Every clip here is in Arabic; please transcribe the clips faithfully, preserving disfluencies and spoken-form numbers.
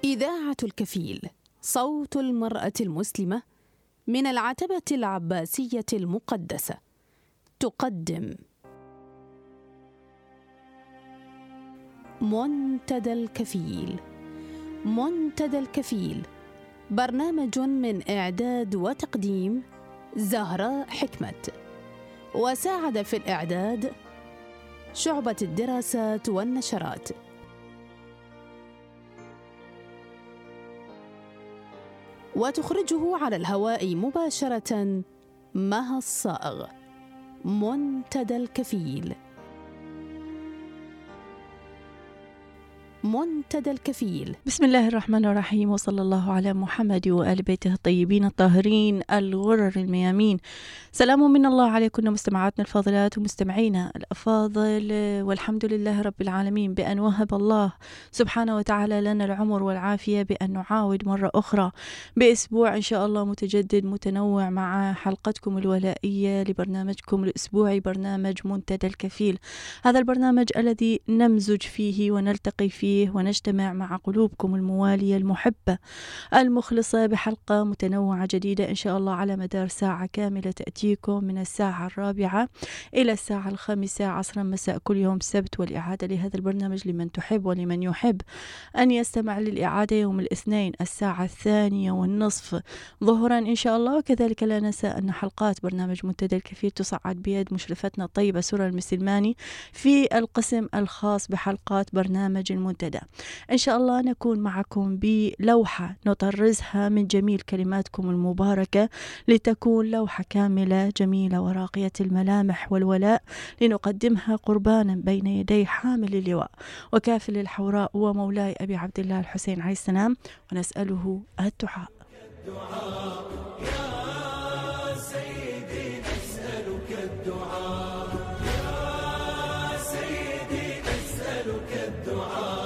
إذاعة الكفيل، صوت المرأة المسلمة من العتبة العباسية المقدسة، تقدم منتدى الكفيل. منتدى الكفيل برنامج من إعداد وتقديم زهراء حكمت، وساعد في الإعداد شعبة الدراسات والنشرات. وتخرجه على الهواء مباشرة مها الصائغ. منتدى الكفيل. منتدى الكفيل. بسم الله الرحمن الرحيم، وصلى الله على محمد وآل بيته الطيبين الطاهرين الغرر الميامين. سلام من الله عليكم مستمعاتنا الفاضلات ومستمعينا الأفاضل، والحمد لله رب العالمين بأن وهب الله سبحانه وتعالى لنا العمر والعافية بأن نعاود مرة أخرى بأسبوع إن شاء الله متجدد متنوع مع حلقتكم الولائية لبرنامجكم الأسبوعي، برنامج منتدى الكفيل. هذا البرنامج الذي نمزج فيه ونلتقي فيه ونجتمع مع قلوبكم الموالية المحبة المخلصة بحلقة متنوعة جديدة إن شاء الله على مدار ساعة كاملة تأتيكم من الساعة الرابعة إلى الساعة الخامسة عصرا مساء كل يوم سبت، والإعادة لهذا البرنامج لمن تحب ولمن يحب أن يستمع للإعادة يوم الاثنين الساعة الثانية والنصف ظهرا إن شاء الله. وكذلك لا ننسى أن حلقات برنامج منتدى الكفيل تصعد بيد مشرفتنا الطيبة سورة المسلماني في القسم الخاص بحلقات برنامج المنتدى. إن شاء الله نكون معكم بلوحة نطرزها من جميل كلماتكم المباركة لتكون لوحة كاملة جميلة وراقية الملامح والولاء، لنقدمها قربانا بين يدي حامل اللواء وكافل الحوراء ومولاي أبي عبد الله الحسين عليه السلام، ونسأله الدعاء. الدعاء يا سيدي، نسألك الدعاء يا سيدي، نسألك الدعاء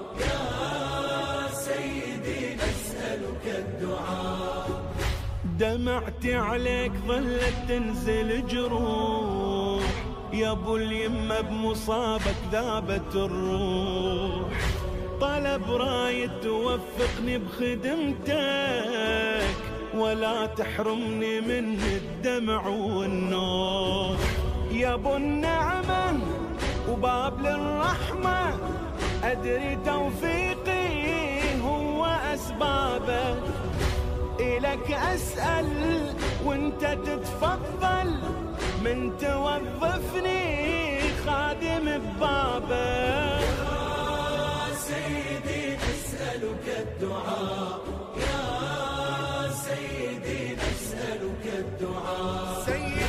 دمعت عليك ظلت تنزل جروح، يا ابو اليمه بمصابك ذابت الروح، طلب رايد توفقني بخدمتك ولا تحرمني من الدمع والنوح، يا ابو النعمه وباب للرحمه، ادري توفيقي هو اسبابك، إلك أسأل وانت تتفضل من توظفني خادم ببابك. يا سيدي نسألك الدعاء يا سيدي، نسألك الدعاء سيدي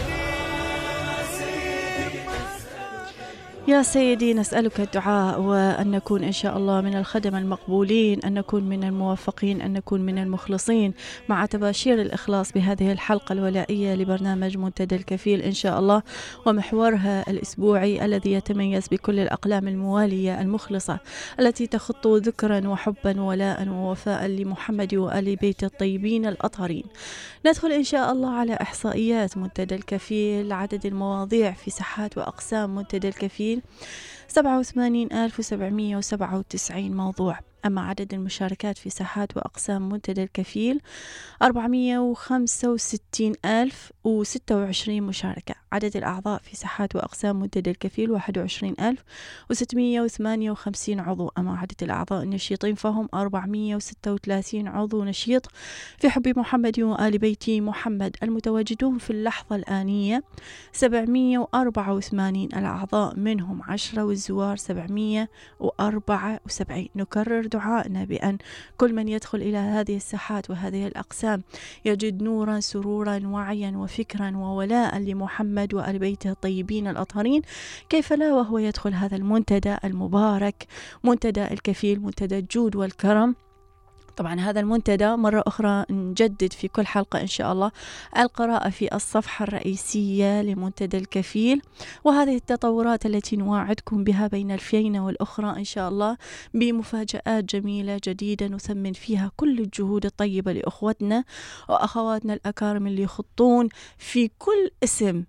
يا سيدي نسألك الدعاء، وأن نكون إن شاء الله من الخدم المقبولين، أن نكون من الموفقين، أن نكون من المخلصين، مع تباشير الإخلاص بهذه الحلقة الولائية لبرنامج منتدى الكفيل إن شاء الله، ومحورها الأسبوعي الذي يتميز بكل الأقلام الموالية المخلصة التي تخط ذكرا وحبا ولاء ووفاء لمحمد وآل بيت الطيبين الأطهرين. ندخل إن شاء الله على إحصائيات منتدى الكفيل. عدد المواضيع في ساحات وأقسام منتدى الكفيل سبعة وثمانين ألف وسبعمائة وسبعة وتسعين موضوع. أما عدد المشاركات في ساحات وأقسام منتدى الكفيل أربعمائة وخمسة وستين ألف وستة وعشرين مشاركة. عدد الأعضاء في ساحات وأقسام منتدى الكفيل واحد وعشرين ألف وستمائة وثمانية وخمسين عضو. أما عدد الأعضاء النشيطين فهم أربعمائة وستة وثلاثين عضو نشيط في حب محمد وآل بيت محمد. المتواجدون في اللحظة الآنية سبعمائة وأربعة وثمانين الأعضاء، منهم عشرة والزوار سبعمائة وأربعة وسبعين. نكرر دعائنا بأن كل من يدخل إلى هذه الساحات وهذه الأقسام يجد نورا سرورا وعيا وفكرا وولاء لمحمد وآل بيته الطيبين الأطهرين، كيف لا وهو يدخل هذا المنتدى المبارك، منتدى الكفيل، منتدى الجود والكرم. طبعا هذا المنتدى مرة أخرى نجدد في كل حلقة إن شاء الله القراءة في الصفحة الرئيسية لمنتدى الكفيل، وهذه التطورات التي نواعدكم بها بين الفينة والأخرى إن شاء الله بمفاجآت جميلة جديدة نثمن فيها كل الجهود الطيبة لأخوتنا وأخواتنا الأكارم اللي يخطون في كل اسم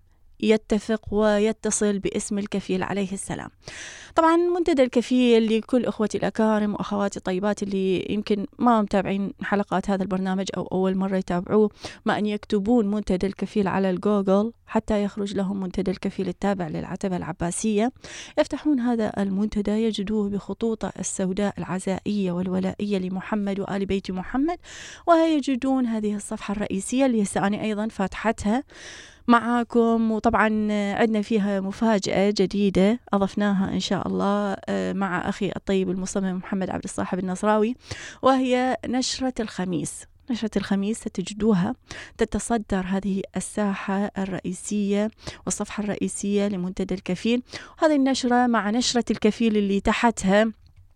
يتفق ويتصل باسم الكفيل عليه السلام. طبعا منتدى الكفيل لكل أخوتي الأكارم وأخواتي الطيبات اللي يمكن ما متابعين حلقات هذا البرنامج أو أول مرة يتابعوه، ما أن يكتبون منتدى الكفيل على الجوجل حتى يخرج لهم منتدى الكفيل التابع للعتبة العباسية. يفتحون هذا المنتدى يجدوه بخطوطه السوداء العزائية والولائية لمحمد وآل بيت محمد، ويجدون هذه الصفحة الرئيسية اللي أنا أيضا فاتحتها معاكم. وطبعا عندنا فيها مفاجأة جديدة أضفناها إن شاء الله مع أخي الطيب المصمم محمد عبد الصاحب النصراوي، وهي نشرة الخميس. نشرة الخميس ستجدوها تتصدر هذه الساحة الرئيسية والصفحة الرئيسية لمنتدى الكفيل. هذه النشرة مع نشرة الكفيل اللي تحتها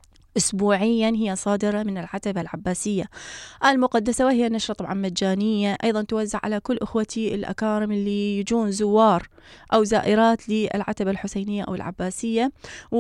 أسبوعيا هي صادرة من العتبة العباسية المقدسة، وهي نشرة طبعا مجانية أيضا توزع على كل أخوتي الأكارم اللي يجون زوار أو زائرات للعتبة الحسينية أو العباسية،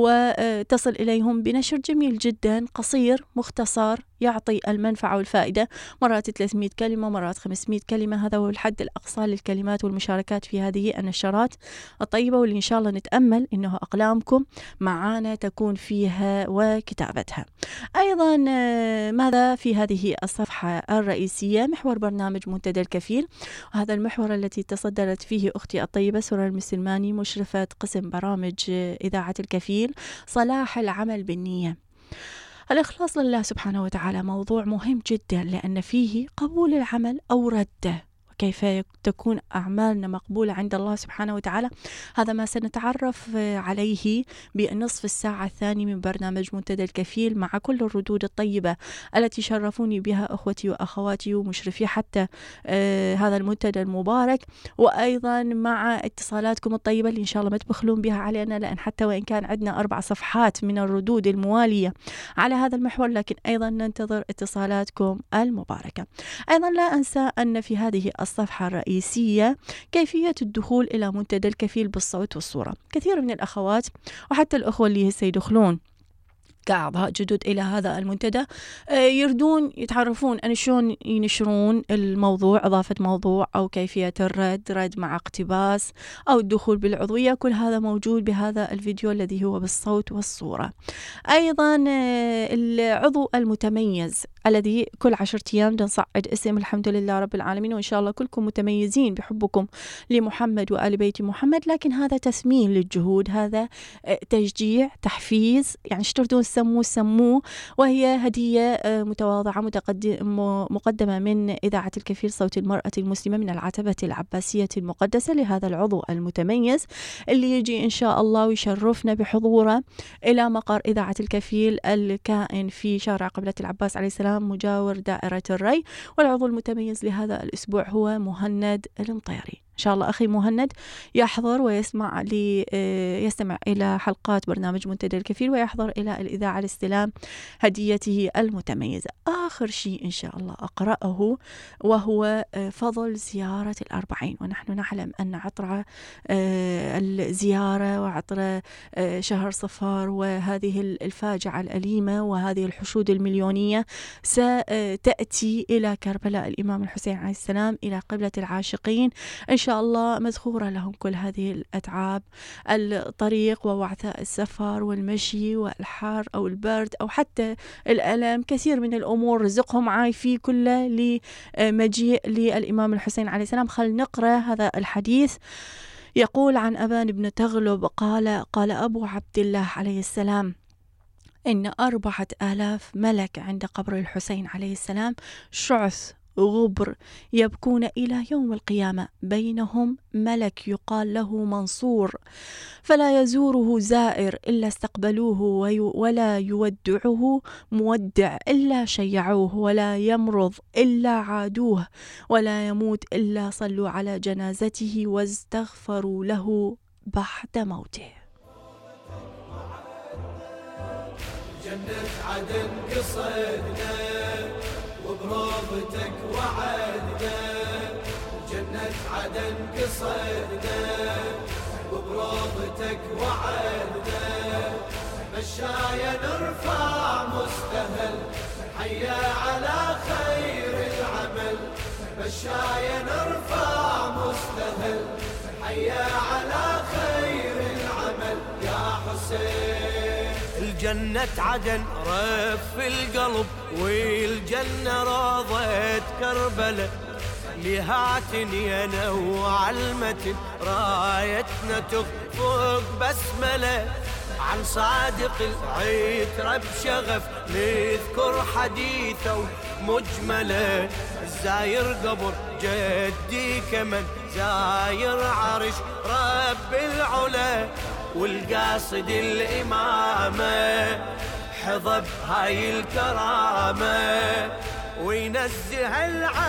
وتصل إليهم بنشر جميل جدا قصير مختصر يعطي المنفعة والفائدة، مرات ثلاثمئة كلمة مرات خمسمئة كلمة. هذا هو الحد الأقصى للكلمات والمشاركات في هذه النشرات الطيبة، واللي إن شاء الله نتأمل إنه أقلامكم معانا تكون فيها وكتابتها. أيضا ماذا في هذه الصفحة الرئيسية؟ محور برنامج منتدى الكفيل، وهذا المحور التي تصدرت فيه أختي الطيبة سورة المسلماني مشرفة قسم برامج إذاعة الكفيل صلاح العمل بالنية. الإخلاص لله سبحانه وتعالى موضوع مهم جدا، لأن فيه قبول العمل أو رده، وكيف تكون أعمالنا مقبولة عند الله سبحانه وتعالى. هذا ما سنتعرف عليه بالنصف الساعة الثاني من برنامج منتدى الكفيل، مع كل الردود الطيبة التي شرفوني بها أخوتي وأخواتي ومشرفي حتى آه هذا المنتدى المبارك، وأيضا مع اتصالاتكم الطيبة اللي إن شاء الله ما تبخلون بها علينا، لأن حتى وإن كان عندنا أربع صفحات من الردود الموالية على هذا المحور، لكن أيضا ننتظر اتصالاتكم المباركة. أيضا لا أنسى أن في هذه الصفحة الرئيسية كيفية الدخول إلى منتدى الكفيل بالصوت والصورة. كثير من الأخوات وحتى الأخوة اللي سيدخلون كأعضاء جدد إلى هذا المنتدى يردون يتعرفون أن شلون ينشرون الموضوع، إضافة موضوع أو كيفية الرد، رد مع اقتباس أو الدخول بالعضوية. كل هذا موجود بهذا الفيديو الذي هو بالصوت والصورة. أيضا العضو المتميز الذي كل عشرة أيام نصعد اسم الحمد لله رب العالمين، وإن شاء الله كلكم متميزين بحبكم لمحمد وآل بيت محمد، لكن هذا تثمين للجهود، هذا تشجيع تحفيز، يعني اشتردون سموه سموه، وهي هدية متواضعة مقدمة من إذاعة الكفيل صوت المرأة المسلمة من العتبة العباسية المقدسة لهذا العضو المتميز اللي يجي إن شاء الله ويشرفنا بحضوره إلى مقر إذاعة الكفيل الكائن في شارع قبلة العباس عليه السلام مجاور دائرة الري. والعضو المتميز لهذا الأسبوع هو مهند المطيري. إن شاء الله أخي مهند يحضر ويسمع لي يستمع إلى حلقات برنامج منتدى الكفيل ويحضر إلى الإذاعة لاستلام هديته المتميزة. آخر شيء إن شاء الله أقرأه وهو فضل زيارة الأربعين، ونحن نعلم أن عطر الزيارة وعطر شهر صفار وهذه الفاجعة الأليمة وهذه الحشود المليونية ستأتي إلى كربلاء الإمام الحسين عليه السلام، إلى قبلة العاشقين إن شاء الله مذخورة لهم كل هذه الأتعاب، الطريق ووعثاء السفر والمشي والحار أو البرد أو حتى الألم، كثير من الأمور رزقهم عايفي كله لمجيء للإمام الحسين عليه السلام. خل نقرأ هذا الحديث. يقول عن أبان بن تغلب قال قال أبو عبد الله عليه السلام: إن أربعة آلاف ملك عند قبر الحسين عليه السلام شعث غبر يبكون إلى يوم القيامة، بينهم ملك يقال له منصور، فلا يزوره زائر إلا استقبلوه، ولا يودعه مودع إلا شيعوه، ولا يمرض إلا عادوه، ولا يموت إلا صلوا على جنازته واستغفروا له بعد موته. جنة عدن قصدنا وبروضتك وعدنا، جنة عدن قصدنا وبروضتك وعدنا، مشايا نرفع مستهل حيا على خير العمل، مشايا نرفع مستهل حيا على الجنة عدن رف القلب والجنة روضة كربلة لها تنين وعلمة رايتنا تخفق بسملة عن صادق العترة بشغف نذكر حديثه مجملة الزاير قبر جدي كمن زاير عرش رب العلا والقاصد الإمامة حظى بهاي الكرامة وينزه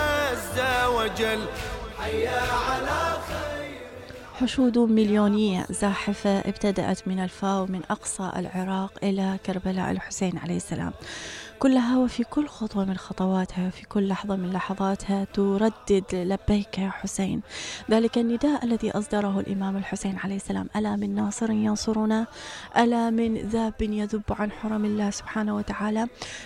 العز وجل حيا على خير. حشود مليونية زاحفة ابتدأت من الفاو من أقصى العراق إلى كربلاء الحسين عليه السلام، كلها وفي كل خطوة من خطواتها وفي كل لحظة من لحظاتها تردد لبيك يا حسين، ذلك النداء الذي أصدره الإمام الحسين عليه السلام: ألا من ناصر ينصرنا، ألا من ذاب يذب عن حرم الله سبحانه وتعالى.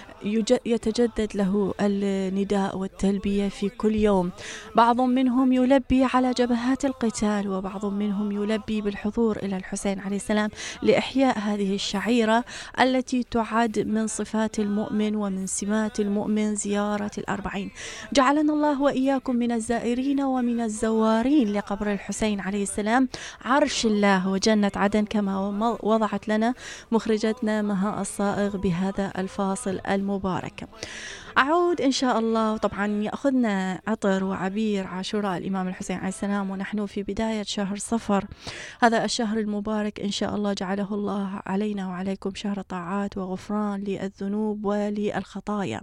يتجدد له النداء والتلبية في كل يوم، بعض منهم يلبي على جبهات القتال وبعض منهم يلبي بالحضور إلى الحسين عليه السلام لإحياء هذه الشعيرة التي تعد من صفات المؤمن ومن سمات المؤمن زيارة الأربعين. جعلنا الله وإياكم من الزائرين ومن الزوارين لقبر الحسين عليه السلام، عرش الله وجنة عدن، كما وضعت لنا مخرجتنا مها الصائغ بهذا الفاصل المبارك. أعود إن شاء الله. طبعا يأخذنا عطر وعبير عاشوراء الإمام الحسين عليه السلام ونحن في بداية شهر صفر، هذا الشهر المبارك إن شاء الله جعله الله علينا وعليكم شهر طاعات وغفران للذنوب وللخطايا.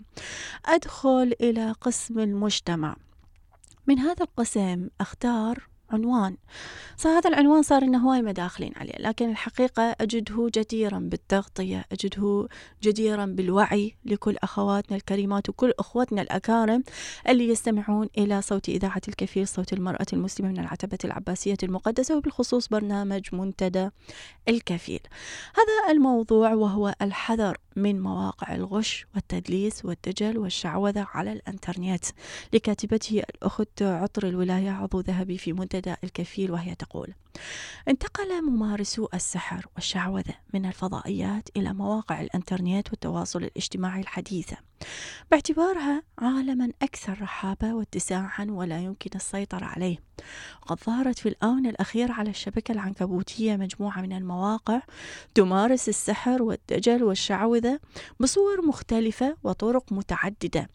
أدخل إلى قسم المجتمع. من هذا القسم أختار عنوان، صار هذا العنوان صار إنه هواي مداخلين عليه، لكن الحقيقة أجده جديرا بالتغطية، أجده جديرا بالوعي لكل أخواتنا الكريمات وكل أخواتنا الأكارم اللي يستمعون إلى صوت إذاعة الكفيل، صوت المرأة المسلمة من العتبة العباسية المقدسة، وبالخصوص برنامج منتدى الكفيل. هذا الموضوع وهو الحذر من مواقع الغش والتدليس والدجل والشعوذة على الانترنت، لكاتبته الأخت عطر الولاية عضو ذهبي في منتدى الكفيل، وهي تقول: انتقل ممارسو السحر والشعوذة من الفضائيات إلى مواقع الانترنت والتواصل الاجتماعي الحديثة باعتبارها عالما أكثر رحابة واتساعا ولا يمكن السيطرة عليه. وقد ظهرت في الآونة الأخيرة على الشبكة العنكبوتية مجموعة من المواقع تمارس السحر والدجل والشعوذة بصور مختلفة وطرق متعددة،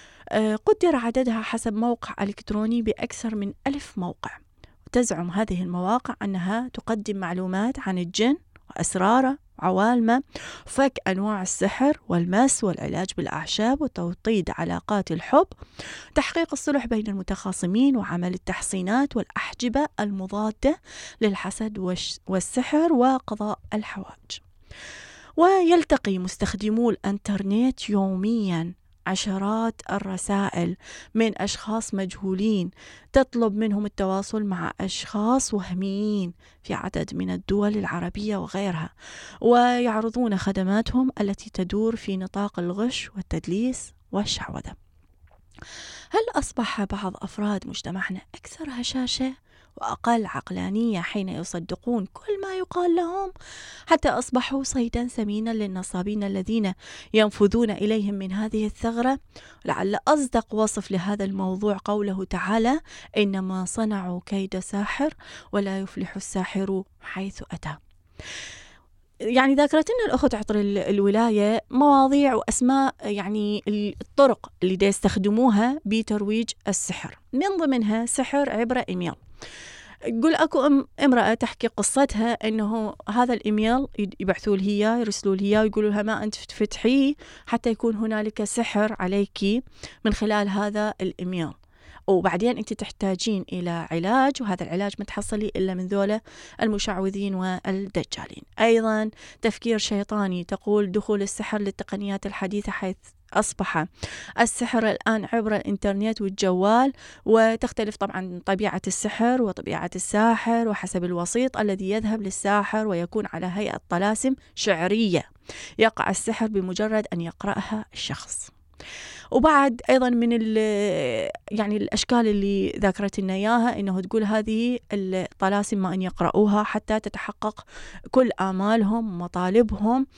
قدر عددها حسب موقع إلكتروني بأكثر من ألف موقع. وتزعم هذه المواقع أنها تقدم معلومات عن الجن وأسراره وعوالمه، فك أنواع السحر والمس والعلاج بالأعشاب وتوطيد علاقات الحب، تحقيق الصلح بين المتخاصمين، وعمل التحصينات والأحجبة المضادة للحسد والسحر وقضاء الحوائج. ويلتقي مستخدمو الانترنت يوميا عشرات الرسائل من أشخاص مجهولين تطلب منهم التواصل مع أشخاص وهميين في عدد من الدول العربية وغيرها، ويعرضون خدماتهم التي تدور في نطاق الغش والتدليس والشعوذة. هل أصبح بعض أفراد مجتمعنا أكثر هشاشة وأقل عقلانية حين يصدقون كل ما يقال لهم، حتى أصبحوا صيدا سمينا للنصابين الذين ينفذون إليهم من هذه الثغرة؟ لعل أصدق وصف لهذا الموضوع قوله تعالى: إنما صنعوا كيد ساحر ولا يفلح الساحر حيث أتى. يعني ذكرت لنا الأخت عطر الولاية مواضيع وأسماء، يعني الطرق اللي دا يستخدموها بترويج السحر، من ضمنها سحر عبر إيميل. يقول أكو امرأة تحكي قصتها أنه هذا الإيميل يبعثوا لها إياه، يرسلوا لها إياه ويقولوا لها ما أنت تفتحيه حتى يكون هنالك سحر عليك من خلال هذا الإيميل، وبعدين أنت تحتاجين إلى علاج، وهذا العلاج ما تحصلي إلا من ذولا المشعوذين والدجالين. أيضا تفكير شيطاني، تقول دخول السحر للتقنيات الحديثة، حيث أصبح السحر الآن عبر الإنترنت والجوال، وتختلف طبعا طبيعة السحر وطبيعة الساحر وحسب الوسيط الذي يذهب للساحر، ويكون على هيئة طلاسم شعرية يقع السحر بمجرد أن يقرأها الشخص. وبعد أيضا من يعني الأشكال اللي ذكرت لنا إياها إنه تقول هذه الطلاسم ما أن يقرأوها حتى تتحقق كل آمالهم ومطالبهم،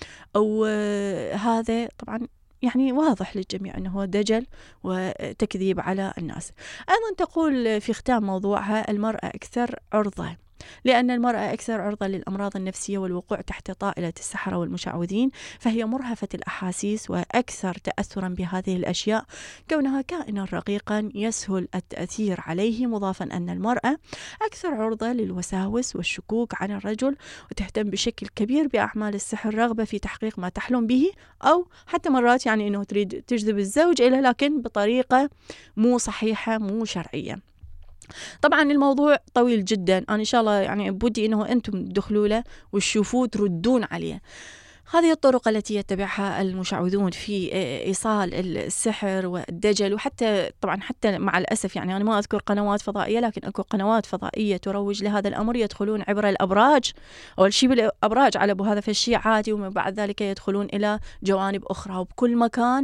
وهذا طبعا يعني واضح للجميع أنه هو دجل وتكذيب على الناس. أيضا تقول في ختام موضوعها: المرأة أكثر عرضة، لأن المرأة أكثر عرضة للأمراض النفسية والوقوع تحت طائلة السحرة والمشعوذين، فهي مرهفة الأحاسيس وأكثر تأثرا بهذه الأشياء، كونها كائنا رقيقا يسهل التأثير عليه، مضافا أن المرأة أكثر عرضة للوساوس والشكوك عن الرجل، وتهتم بشكل كبير بأعمال السحر رغبة في تحقيق ما تحلم به، أو حتى مرات يعني أنه تريد تجذب الزوج إليه لكن بطريقة مو صحيحة مو شرعية. طبعا الموضوع طويل جدا، أنا إن شاء الله يعني بودي أنه أنتم تدخلوا له وتشوفوه تردون عليه. هذه الطرق التي يتبعها المشعوذون في إيصال السحر والدجل، وحتى طبعا حتى مع الأسف يعني أنا ما أذكر قنوات فضائية، لكن أكو قنوات فضائية تروج لهذا الأمر، يدخلون عبر الأبراج، أول شيء بالأبراج على أبو هذا فالشيء عادي، ومن بعد ذلك يدخلون إلى جوانب أخرى وبكل مكان،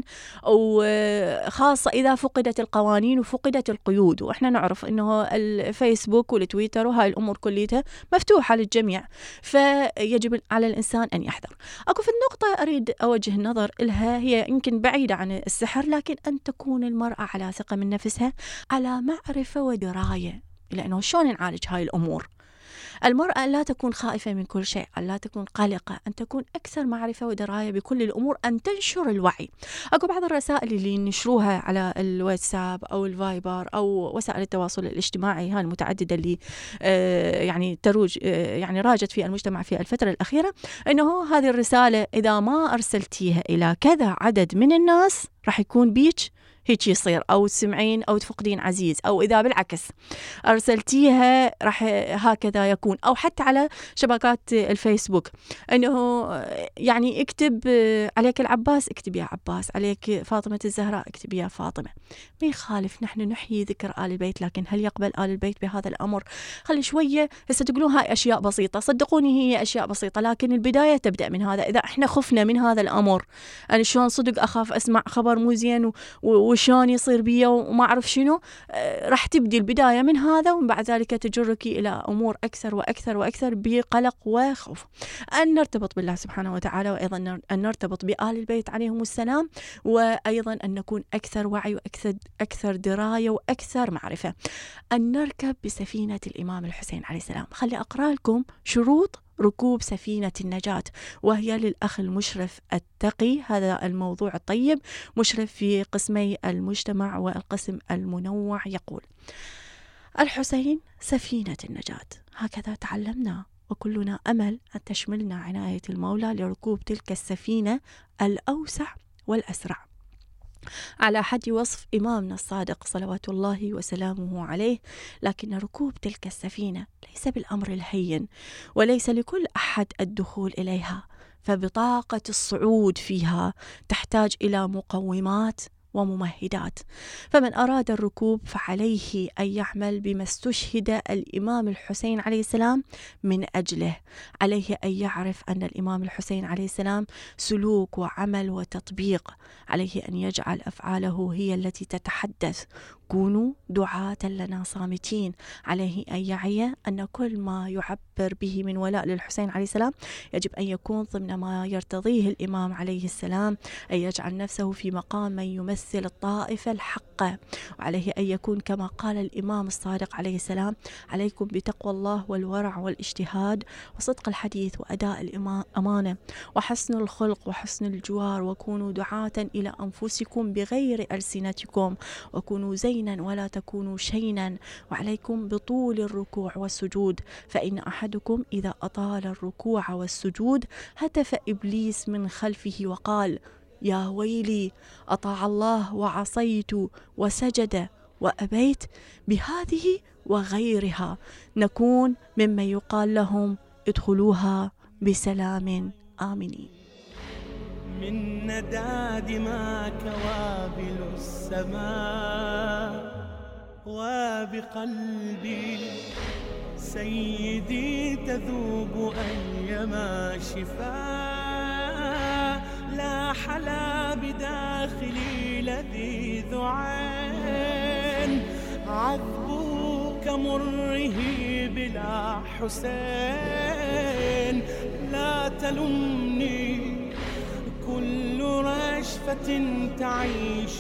وخاصة إذا فقدت القوانين وفقدت القيود. وإحنا نعرف إنه الفيسبوك والتويتر وهاي الأمور كلها مفتوحة للجميع، فيجب على الإنسان أن يحذر. أكو في النقطة أريد أوجه النظر إلها، هي يمكن بعيدة عن السحر، لكن أن تكون المرأة على ثقة من نفسها، على معرفة ودراية، لأنه شلون نعالج هاي الأمور. المرأة لا تكون خائفة من كل شيء، لا تكون قلقة، أن تكون أكثر معرفة ودراية بكل الأمور، أن تنشر الوعي. أكو بعض الرسائل اللي ينشروها على الواتساب أو الفايبر أو وسائل التواصل الاجتماعي هاي المتعددة اللي آه يعني تروج آه يعني راجت في المجتمع في الفترة الأخيرة، أنه هذه الرسالة إذا ما أرسلتيها إلى كذا عدد من الناس راح يكون بيك هيك يصير، أو تسمعين أو تفقدين عزيز، أو إذا بالعكس أرسلتيها راح هكذا يكون. أو حتى على شبكات الفيسبوك أنه يعني اكتب عليك العباس اكتب يا عباس، عليك فاطمة الزهراء اكتب يا فاطمة. ما يخالف نحن نحيي ذكر آل البيت، لكن هل يقبل آل البيت بهذا الأمر؟ خلي شوية هسه تقولون هاي أشياء بسيطة، صدقوني هي أشياء بسيطة، لكن البداية تبدأ من هذا. إذا احنا خفنا من هذا الأمر، أنا شلون صدق أخاف أسمع خبر مو زين و وشان يصير بيا وما أعرف شنو، آه راح تبدي البداية من هذا، ومن بعد ذلك تجرك إلى أمور أكثر وأكثر وأكثر بقلق وخوف. أن نرتبط بالله سبحانه وتعالى، وأيضا أن نرتبط بآل البيت عليهم السلام، وأيضا أن نكون أكثر وعي وأكثر أكثر دراية وأكثر معرفة. أن نركب بسفينة الإمام الحسين عليه السلام. خلي أقرأ لكم شروط ركوب سفينة النجاة، وهي للأخ المشرف التقي، هذا الموضوع الطيب، مشرف في قسمي المجتمع والقسم المنوع. يقول: الحسين سفينة النجاة، هكذا تعلمنا، وكلنا أمل أن تشملنا عناية المولى لركوب تلك السفينة الأوسع والأسرع، على حد وصف إمامنا الصادق صلوات الله وسلامه عليه. لكن ركوب تلك السفينة ليس بالأمر الهين، وليس لكل أحد الدخول إليها، فبطاقة الصعود فيها تحتاج إلى مقومات وممهدات. فمن أراد الركوب فعليه أن يعمل بما استشهد الإمام الحسين عليه السلام من أجله. عليه أن يعرف أن الإمام الحسين عليه السلام سلوك وعمل وتطبيق، عليه أن يجعل أفعاله هي التي تتحدث. كونوا دعاة لنا صامتين. عليه أن يعي أن كل ما يعبر به من ولاء للحسين عليه السلام يجب أن يكون ضمن ما يرتضيه الإمام عليه السلام، أن يجعل نفسه في مقام من يمثل الطائفة الحقة. وعليه أن يكون كما قال الإمام الصادق عليه السلام: عليكم بتقوى الله والورع والاجتهاد وصدق الحديث وأداء الأمانة وحسن الخلق وحسن الجوار، وكونوا دعاة إلى أنفسكم بغير ألسنتكم، وكونوا زينا ولا تكونوا شينا، وعليكم بطول الركوع والسجود، فإن أحدكم إذا أطال الركوع والسجود هتف إبليس من خلفه وقال: يا ويلي، أطاع الله وعصيت وسجد وأبيت. بهذه وغيرها نكون ممن يقال لهم: ادخلوها بسلام آمنين. من ندى دماك وابل السماء، وبقلبي سيدي تذوب أيما شفاء. لا حلا بداخلي لذيذ عين، عذبه كمره بلا حسين. لا تلمني كل رشفة تعيش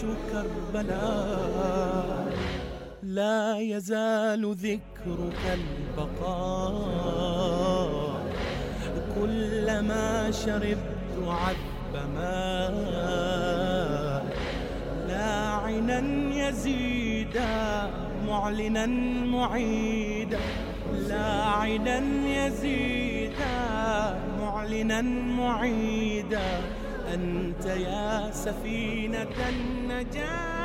كربلاء، لا يزال ذكرك البقاء. كلما شربت عذب ماء، لاعنا يزيدا معلنا معيدا، لاعنا يزيدا معلنا معيدا. أنت يا سفينة النجاة،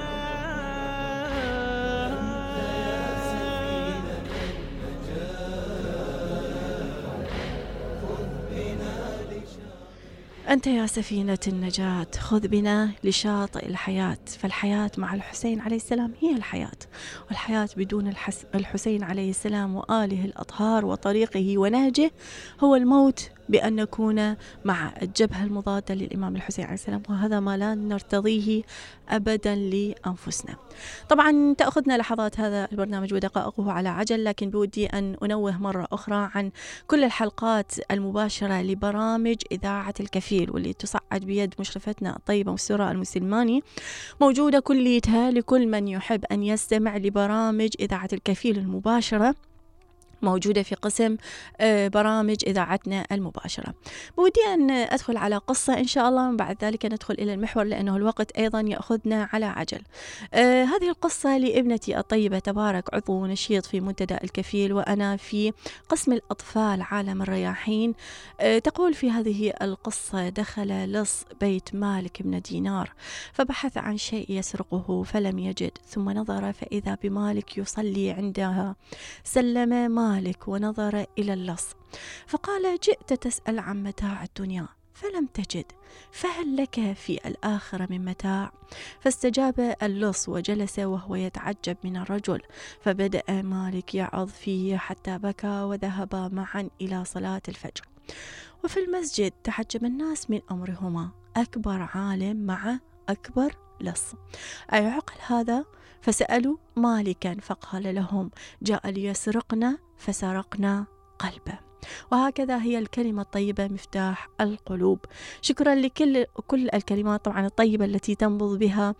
أنت يا سفينة النجاة خذ بنا لشاطئ الحياة. فالحياة مع الحسين عليه السلام هي الحياة، والحياة بدون الحسين عليه السلام وآله الأطهار وطريقه ونهجه هو الموت بأن نكون مع الجبهة المضادة للإمام الحسين عليه السلام، وهذا ما لا نرتضيه أبدا لأنفسنا. طبعا تأخذنا لحظات هذا البرنامج ودقائقه على عجل، لكن بودي أن أنوه مرة أخرى عن كل الحلقات المباشرة لبرامج إذاعة الكفيل واللي تصعد بيد مشرفتنا الطيبة مستورة المسلماني، موجودة كليتها لكل من يحب أن يستمع لبرامج إذاعة الكفيل المباشرة، موجودة في قسم برامج إذاعتنا المباشرة. بودي أن أدخل على قصة إن شاء الله، بعد ذلك ندخل إلى المحور لأنه الوقت أيضا يأخذنا على عجل. آه هذه القصة لابنتي الطيبة تبارك، عضو نشيط في منتدى الكفيل وأنا في قسم الأطفال عالم الرياحين. آه تقول في هذه القصة: دخل لص بيت مالك بن دينار فبحث عن شيء يسرقه فلم يجد، ثم نظر فإذا بمالك يصلي عندها، سلم مالك مالك ونظر إلى اللص فقال: جئت تسأل عن متاع الدنيا فلم تجد، فهل لك في الآخرة من متاع؟ فاستجاب اللص وجلس وهو يتعجب من الرجل، فبدأ مالك يعظ فيه حتى بكى وذهبا معا إلى صلاة الفجر. وفي المسجد تعجب الناس من أمرهما، أكبر عالم مع أكبر لص، أيعقل هذا؟ فسألوا مالكا فقال لهم: جاء ليسرقنا فسرقنا قلبه. وهكذا هي الكلمة الطيبة مفتاح القلوب. شكرا لكل كل الكلمات طبعا الطيبة التي تنبض بها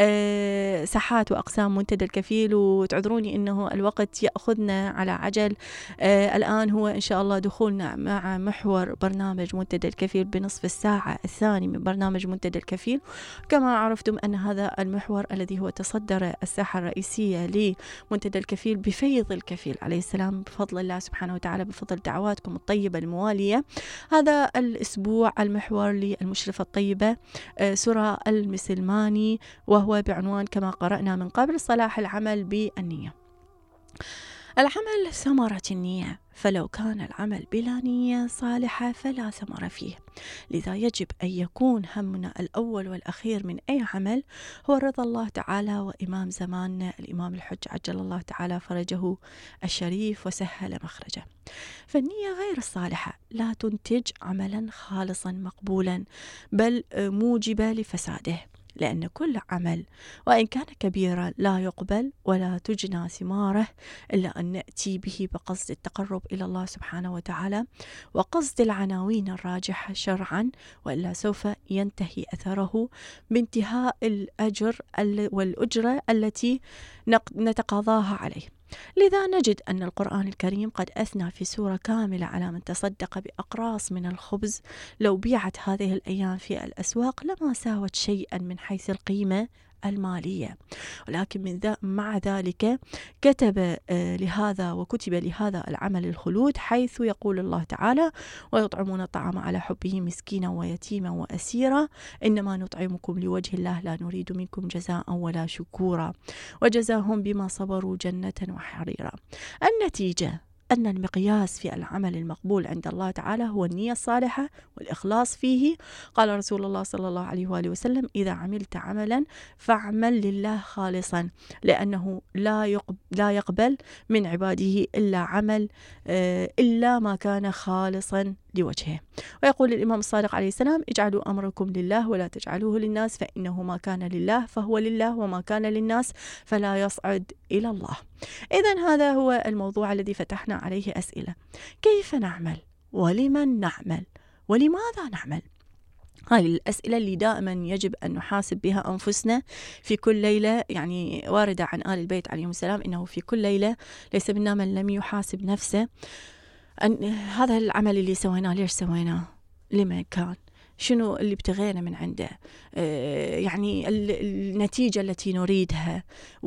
ساحات وأقسام منتدى الكفيل، وتعذروني أنه الوقت يأخذنا على عجل. الآن هو إن شاء الله دخولنا مع محور برنامج منتدى الكفيل بنصف الساعة الثاني من برنامج منتدى الكفيل. كما عرفتم أن هذا المحور الذي هو تصدر الساحة الرئيسية لمنتدى الكفيل بفيض الكفيل عليه السلام، بفضل الله سبحانه وتعالى، بفضل دعوات الطيبة الموالية. هذا الأسبوع المحور للمشرفة الطيبة سورة المسلماني، وهو بعنوان كما قرأنا من قبل: صلاح العمل بالنية. العمل ثمرة النية، فلو كان العمل بلا نية صالحة فلا ثمر فيه. لذا يجب أن يكون همنا الأول والأخير من أي عمل هو رضا الله تعالى وإمام زماننا الإمام الحج عجل الله تعالى فرجه الشريف وسهل مخرجه. فالنية غير الصالحة لا تنتج عملا خالصا مقبولا، بل موجبة لفساده، لأن كل عمل وإن كان كبيرا لا يقبل ولا تجنى ثماره إلا أن نأتي به بقصد التقرب إلى الله سبحانه وتعالى وقصد العناوين الراجحة شرعا، وإلا سوف ينتهي أثره بانتهاء الأجر والأجرة التي نتقاضاها عليه. لذا نجد أن القرآن الكريم قد أثنى في سورة كاملة على من تصدق بأقراص من الخبز لو بيعت هذه الأيام في الأسواق لما ساوت شيئا من حيث القيمة المالية، ولكن من ذا مع ذلك كتب لهذا وكتب لهذا العمل الخلود، حيث يقول الله تعالى: ويطعمون الطعام على حبه مسكينا ويتيما وأسيرا إنما نطعمكم لوجه الله لا نريد منكم جزاء ولا شكورا وجزاهم بما صبروا جنة وحريرا. النتيجة أن المقياس في العمل المقبول عند الله تعالى هو النية الصالحة والإخلاص فيه. قال رسول الله صلى الله عليه وآله وسلم: إذا عملت عملا فاعمل لله خالصا، لأنه لا لا يقبل من عباده إلا عمل إلا ما كان خالصا لوجهه. ويقول الإمام الصادق عليه السلام: اجعلوا أمركم لله ولا تجعلوه للناس، فإنه ما كان لله فهو لله، وما كان للناس فلا يصعد إلى الله. إذن هذا هو الموضوع الذي فتحنا عليه أسئلة: كيف نعمل؟ ولمن نعمل؟ ولماذا نعمل؟ هذه الأسئلة اللي دائما يجب أن نحاسب بها أنفسنا في كل ليلة. يعني واردة عن آل البيت عليهم السلام إنه في كل ليلة ليس منا من لم يحاسب نفسه أن هذا العمل اللي سويناه ليش سويناه؟ لما كان؟ شنو اللي ابتغينا من عنده؟ آه يعني النتيجة التي نريدها،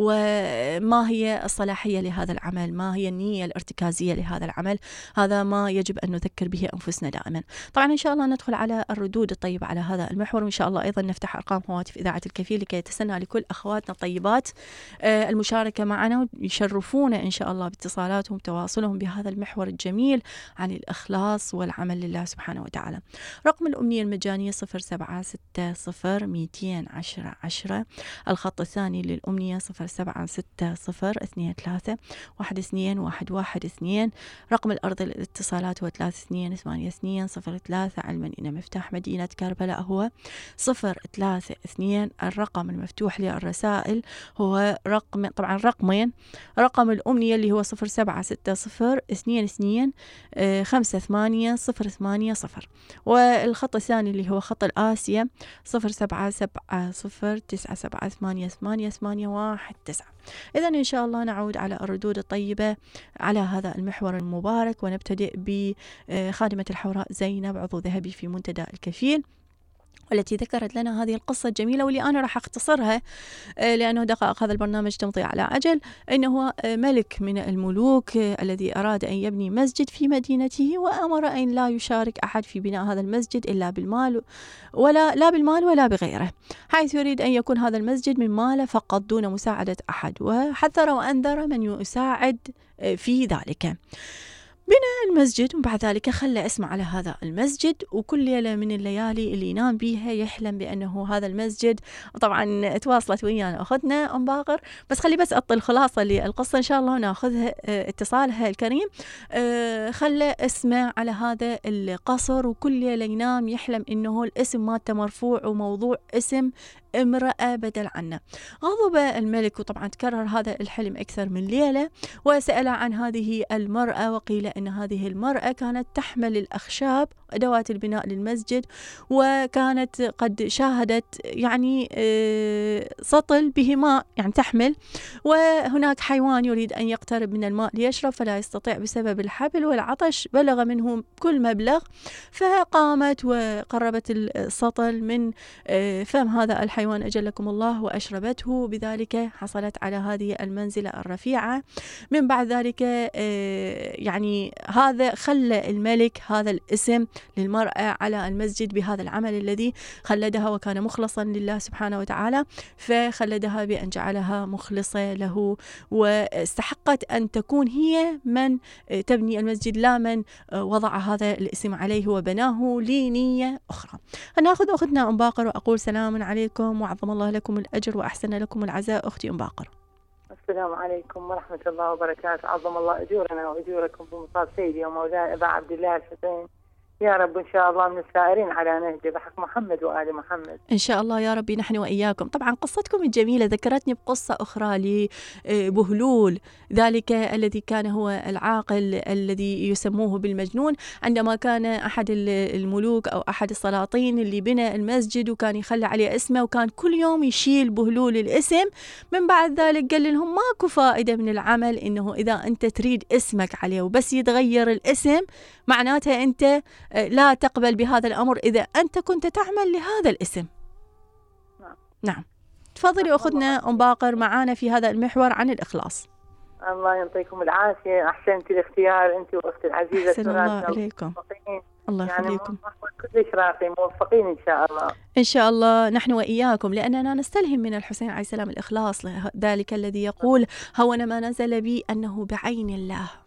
وما هي الصلاحية لهذا العمل، ما هي النية الارتكازية لهذا العمل. هذا ما يجب أن نذكر به أنفسنا دائما. طبعا إن شاء الله ندخل على الردود الطيبة على هذا المحور، وإن شاء الله أيضا نفتح أرقام هواتف إذاعة الكفيل لكي يتسنى لكل أخواتنا الطيبات آه المشاركة معنا، ويشرفونا إن شاء الله باتصالاتهم تواصلهم بهذا المحور الجميل عن الإخلاص والعمل لله سبحانه وتعالى. رقم الأمنية المجانية صفر سبعة ستة صفر ميتين عشرة عشرة. الخط الثاني للأمنية صفر سبعة ستة صفر اثنين ثلاثة واحد اثنين واحد واحد اثنين. رقم الأرض للاتصالات هو ثلاثة اثنين ثمانية اثنين صفر ثلاثة. علما إن مفتاح مدينة كربلاء هو صفر ثلاثة اثنين. الرقم المفتوح للرسائل هو رقم طبعا رقمين، رقم الأمنية اللي هو صفر سبعة ستة صفر اثنين اثنين خمسة ثمانية صفر ثمانية صفر، والخط الثاني اللي هو خط الآسيا صفر سبعة سبعة صفر تسعة سبعة ثمانية ثمانية ثمانية واحد تسعة. إذن إن شاء الله نعود على الردود الطيبة على هذا المحور المبارك، ونبتدئ بخادمة الحوراء زينب عضو ذهبي في منتدى الكفيل، والتي ذكرت لنا هذه القصة الجميلة، واللي أنا راح أختصرها لأنه دقائق هذا البرنامج تمضي على عجل. إنه ملك من الملوك الذي أراد أن يبني مسجد في مدينته، وأمر أن لا يشارك أحد في بناء هذا المسجد إلا بالمال، ولا لا بالمال ولا بغيره، حيث يريد أن يكون هذا المسجد من ماله فقط دون مساعدة أحد، وحذر وأنذر من يساعد في ذلك. بنى المسجد، وبعد ذلك خلى اسمه على هذا المسجد، وكل ليلة من الليالي اللي ينام بيها يحلم بأنه هذا المسجد. طبعا تواصلت ويانا أخذنا أم باقر، بس خلي بس أطل خلاصة للقصة إن شاء الله وناخذها اتصالها الكريم. خلى اسمه على هذا القصر، وكل ليلة ينام يحلم أنه الاسم مالته مرفوع وموضوع اسم امرأة بدل عنه. غضب الملك، وطبعا تكرر هذا الحلم أكثر من ليلة، وسأل عن هذه المرأة، وقيل أن هذه المرأة كانت تحمل الأخشاب أدوات البناء للمسجد، وكانت قد شاهدت يعني سطل به ماء يعني تحمل، وهناك حيوان يريد أن يقترب من الماء ليشرب فلا يستطيع بسبب الحبل والعطش، بلغ منه كل مبلغ، فقامت وقربت السطل من فم هذا الحيوان أجلكم الله وأشربته، بذلك حصلت على هذه المنزلة الرفيعة. من بعد ذلك يعني هذا خلى الملك هذا الاسم للمرأة على المسجد بهذا العمل الذي خلدها، وكان مخلصا لله سبحانه وتعالى، فخلدها بأن جعلها مخلصة له، واستحقت أن تكون هي من تبني المسجد لا من وضع هذا الاسم عليه وبناه لنية أخرى. نأخذ أختنا أم باقر، وأقول سلام عليكم وعظم الله لكم الأجر وأحسن لكم العزاء. أختي أم باقر. السلام عليكم ورحمة الله وبركاته. عظم الله أجورنا وأجوركم بمصاب سيدي ومولاي أبا عبد الله الحسين، يا رب إن شاء الله من السائرين على نهج بحق محمد وآل محمد إن شاء الله يا ربي، نحن وإياكم. طبعا قصتكم الجميلة ذكرتني بقصة أخرى لبهلول، ذلك الذي كان هو العاقل الذي يسموه بالمجنون، عندما كان أحد الملوك أو أحد السلاطين اللي بنى المسجد وكان يخلى عليه اسمه، وكان كل يوم يشيل بهلول الاسم. من بعد ذلك قال لهم ماكو فائدة من العمل، إنه إذا أنت تريد اسمك عليه وبس يتغير الاسم معناتها أنت لا تقبل بهذا الأمر إذا أنت كنت تعمل لهذا الاسم. نعم, نعم. تفضلي أخذنا أم باقر معانا في هذا المحور عن الإخلاص. الله يعطيكم العافية، أحسنتي الاختيار أنت وأختي العزيزة. أحسن الله عليكم. الله يخليكم. يعني كل راقي موفقين إن شاء الله. إن شاء الله نحن وإياكم، لأننا نستلهم من الحسين عليه السلام الإخلاص، ذلك الذي يقول هون ما نزل بي أنه بعين الله.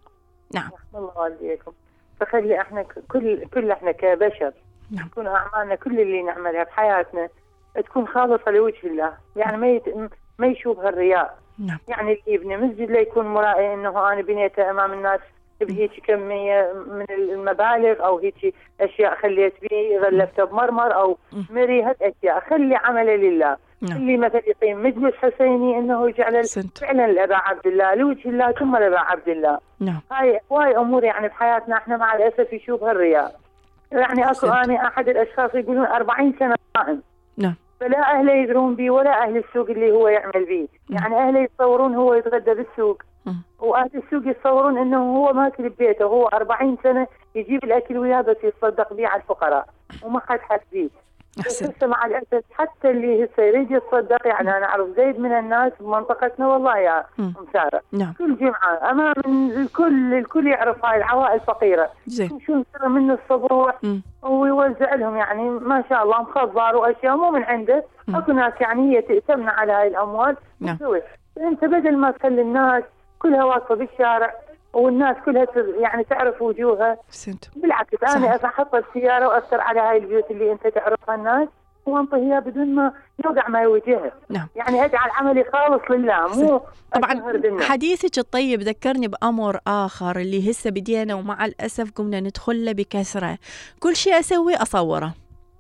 نعم. رحم الله والديكم. فخلي احنا كل كل احنا كبشر نعم. تكون اعمالنا كل اللي نعملها بحياتنا تكون خالصة لوجه الله، يعني ما يت... ما يشوبها الرياء. نعم. يعني اللي يبني مسجد لا يكون مرائي انه انا بنيته امام الناس بهيك كمية من المبالغ او هيك اشياء خليت بيه غلفته بمرمر او مري، هالاشياء خلي عمله لله. نعم. اللي مثلا يقيم مجلس حسيني انه يجعل فعلا لأبا عبد الله لوجه الله ثم لأبا عبد الله. نعم. هاي هواي امور يعني بحياتنا احنا مع الاسف يشوفها الرياء. يعني اكو اني احد الاشخاص يقولون أربعين سنة قائم. نعم. فلا اهله يدرون بي ولا اهل السوق اللي هو يعمل بيه. يعني اهله يتصورون هو يتغدى بالسوق واهل السوق يتصورون انه هو ماكل ببيته، هو أربعين سنة يجيب الاكل وياه بس يتصدق بيه على الفقراء وما حد حس بيه. هسه مع الاسف حتى اللي هسه يريد يتصدق، يعني انا اعرف زيد من الناس بمنطقتنا والله يا ام ساره نعم. كل جمعه امام الكل الكل يعرف هاي العوائل الفقيره شو نسوي من الصبح ويوزع لهم، يعني ما شاء الله مخبر واشياء مو من عنده. اكو ناس يعني هي تأتمنى على هاي الاموال تسوي. انت بدل ما تخلي الناس كلها واقفه بالشارع والناس كلها يعني تعرف وجوهها، بالعكس انا احط السياره واثر على هاي البيوت اللي انت تعرفها الناس وانطيها بدون ما يوقع ما يوجهها. نعم. يعني اجعل عملي خالص لله مو طبعا. حديثك الطيب ذكرني بأمر آخر اللي هسه بدينا ومع الأسف قمنا ندخل له بكثرة. كل شيء أسوي أصوره،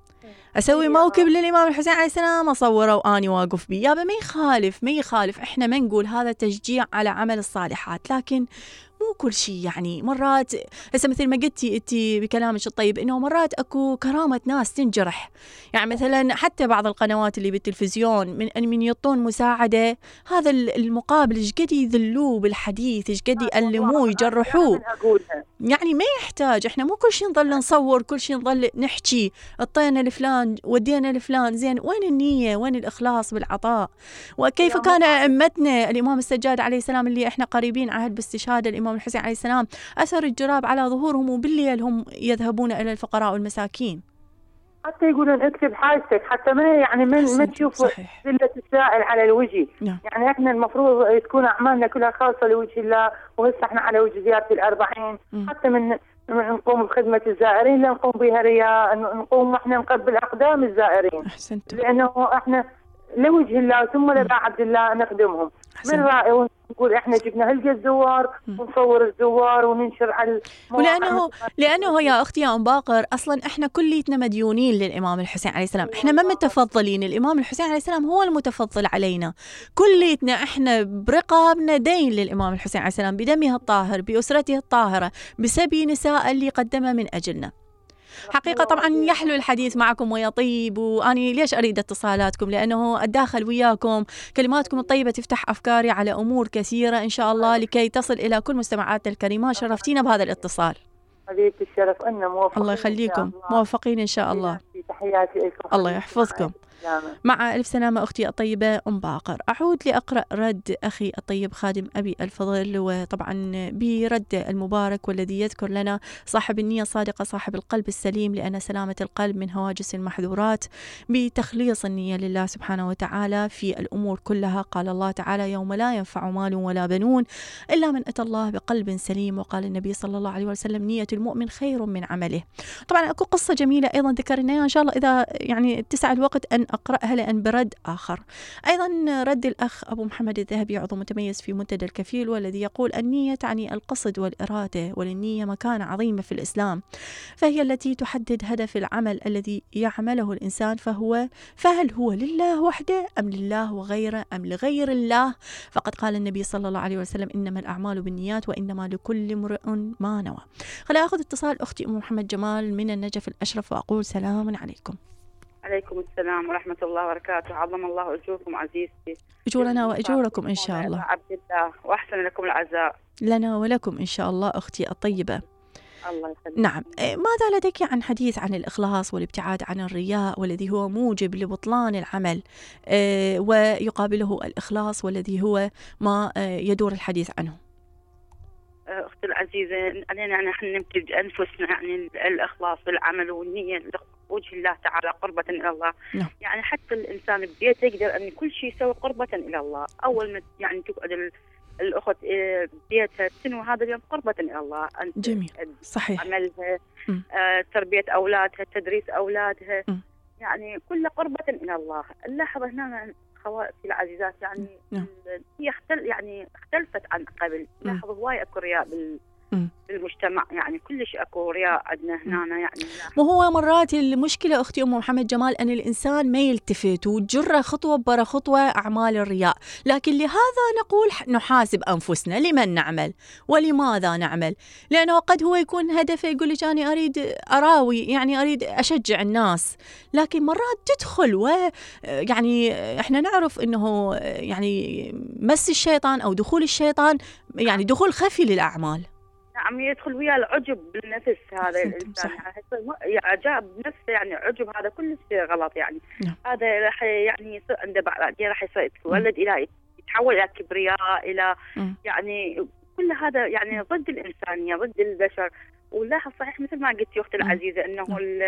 أسوي موكب للإمام الحسين عليه السلام أصوره وأني واقف بيه. يابا ما يخالف ما يخالف إحنا ما نقول هذا تشجيع على عمل الصالحات، لكن مو كل شيء. يعني مرات هسه مثل ما قلتي انت بكلامك الطيب انه مرات اكو كرامه ناس تنجرح. يعني مثلا حتى بعض القنوات اللي بالتلفزيون من من يعطون مساعده هذا المقابل ايش قد يذلوه بالحديث، ايش قد يألموه يجرحوه. يعني ما يحتاج احنا مو كل شيء نظل نصور، كل شيء نظل نحكي اعطينا لفلان ودينا لفلان. زين وين النيه؟ وين الاخلاص بالعطاء؟ وكيف كان ائمتنا الامام السجاد عليه السلام اللي احنا قريبين عهد باستشهاد الامام الحسين عليه السلام أثر الجراب على ظهورهم وبالليل هم يذهبون إلى الفقراء والمساكين. حتى يقولون اكتب حاجتك حتى ما يعني من ما تشوف ذلة السائل على الوجه. نعم. يعني احنا المفروض تكون أعمالنا كلها خاصة لوجه الله، وهسه احنا على وجه زيارة الأربعين. م. حتى من نقوم بخدمة الزائرين لا نقوم بها رياء، نقوم احنا نقبل أقدام الزائرين. أحسنت. لأنه احنا لوجه الله ثم لبا عبد الله نخدمهم. من رأي نقول احنا جبنا هلقى الزوار ونصور الزوار وننشر على ولانه لانه يا اختي يا ام باقر اصلا احنا كليتنا مديونين للامام الحسين عليه السلام، احنا ما متفضلين. الامام الحسين عليه السلام هو المتفضل علينا، كليتنا احنا برقابنا دين للامام الحسين عليه السلام بدمه الطاهر باسرته الطاهره بسبي نساء اللي قدمه من اجلنا. حقيقة طبعا يحلو الحديث معكم ويطيب، وأني ليش أريد اتصالاتكم لأنه أتداخل وياكم، كلماتكم الطيبة تفتح أفكاري على أمور كثيرة إن شاء الله لكي تصل إلى كل مستمعاتنا الكريمات. شرفتينا بهذا الاتصال. حبيبتي الشرف أننا موفقين. الله يخليكم موفقين إن شاء الله. تحياتي لكم. الله يحفظكم. مع ألف سلامة أختي الطيبة أم باقر. أعود لأقرأ رد أخي الطيب خادم أبي الفضل، وطبعا برد المبارك والذي يذكر لنا صاحب النية الصادقة صاحب القلب السليم، لأن سلامة القلب من هواجس المحذورات، بتخليص النية لله سبحانه وتعالى في الأمور كلها. قال الله تعالى يوم لا ينفع مال ولا بنون إلا من أتى الله بقلب سليم. وقال النبي صلى الله عليه وسلم نية المؤمن خير من عمله. طبعا أكو قصة جميلة أيضا ذكرناها إن شاء الله إذا يعني اتسع الوقت أن أقرأها لأن برد آخر. أيضا رد الأخ أبو محمد الذهبي عضو متميز في منتدى الكفيل، والذي يقول النية تعني القصد والإرادة، وللنية مكانة عظيمة في الإسلام، فهي التي تحدد هدف العمل الذي يعمله الإنسان، فهو فهل هو لله وحده أم لله وغيره أم لغير الله؟ فقد قال النبي صلى الله عليه وسلم إنما الأعمال بالنيات وإنما لكل امرئ ما نوى. خليني أخذ اتصال أختي أم محمد جمال من النجف الأشرف وأقول سلام عليكم. عليكم السلام ورحمة الله وبركاته. عظم الله أجوركم عزيزتي. أجورنا وأجوركم إن شاء الله. عبد الله وأحسن لكم العزاء. لنا ولكم إن شاء الله أختي الطيبة. الله يخليك. نعم. ماذا لديك عن حديث عن الإخلاص والابتعاد عن الرياء والذي هو موجب لبطلان العمل، ويقابله الإخلاص والذي هو ما يدور الحديث عنه؟ أختي العزيزة علينا نحن نمتج أنفسنا يعني الإخلاص بالعمل والنية وجه الله تعالى قربة إلى الله. نعم. يعني حتى الإنسان ببيته يقدر أن كل شيء يسوي قربة إلى الله. أول ما يعني تقعد الأخت بيتها تنوي هذا اليوم قربة إلى الله. جميل، صحيح. عملها، آه، تربية أولادها، تدريس أولادها، م. يعني كل قربة إلى الله. اللحظة هنا خواتي العزيزات يعني م. هي اختل يعني اختلفت عن قبل. لاحظوا هواي أكو رياء بال بالمجتمع، يعني كلش اكو رياء عندنا هنا. يعني وهو مرات المشكله اختي ام محمد جمال ان الانسان ما يلتفت وتجره خطوه برا خطوه اعمال الرياء، لكن لهذا نقول نحاسب انفسنا لمن نعمل ولماذا نعمل، لانه قد هو يكون هدفه يقول لك انا اريد اراوي، يعني اريد اشجع الناس، لكن مرات تدخل و يعني احنا نعرف انه يعني مس الشيطان او دخول الشيطان يعني دخول خفي للاعمال. نعم، يدخل ويا العجب بالنفس هذا الإنسان، إعجاب بنفسه، يعني عجب، هذا كل شيء غلط يعني. نعم. هذا راح يعني يصير عنده بعدين راح يصير يتولد إلى يتحول إلى كبرياء، إلى م. يعني كل هذا يعني ضد الإنسانية، ضد البشر. ولاحظ صحيح مثل ما قلت يا أختي العزيزة إنه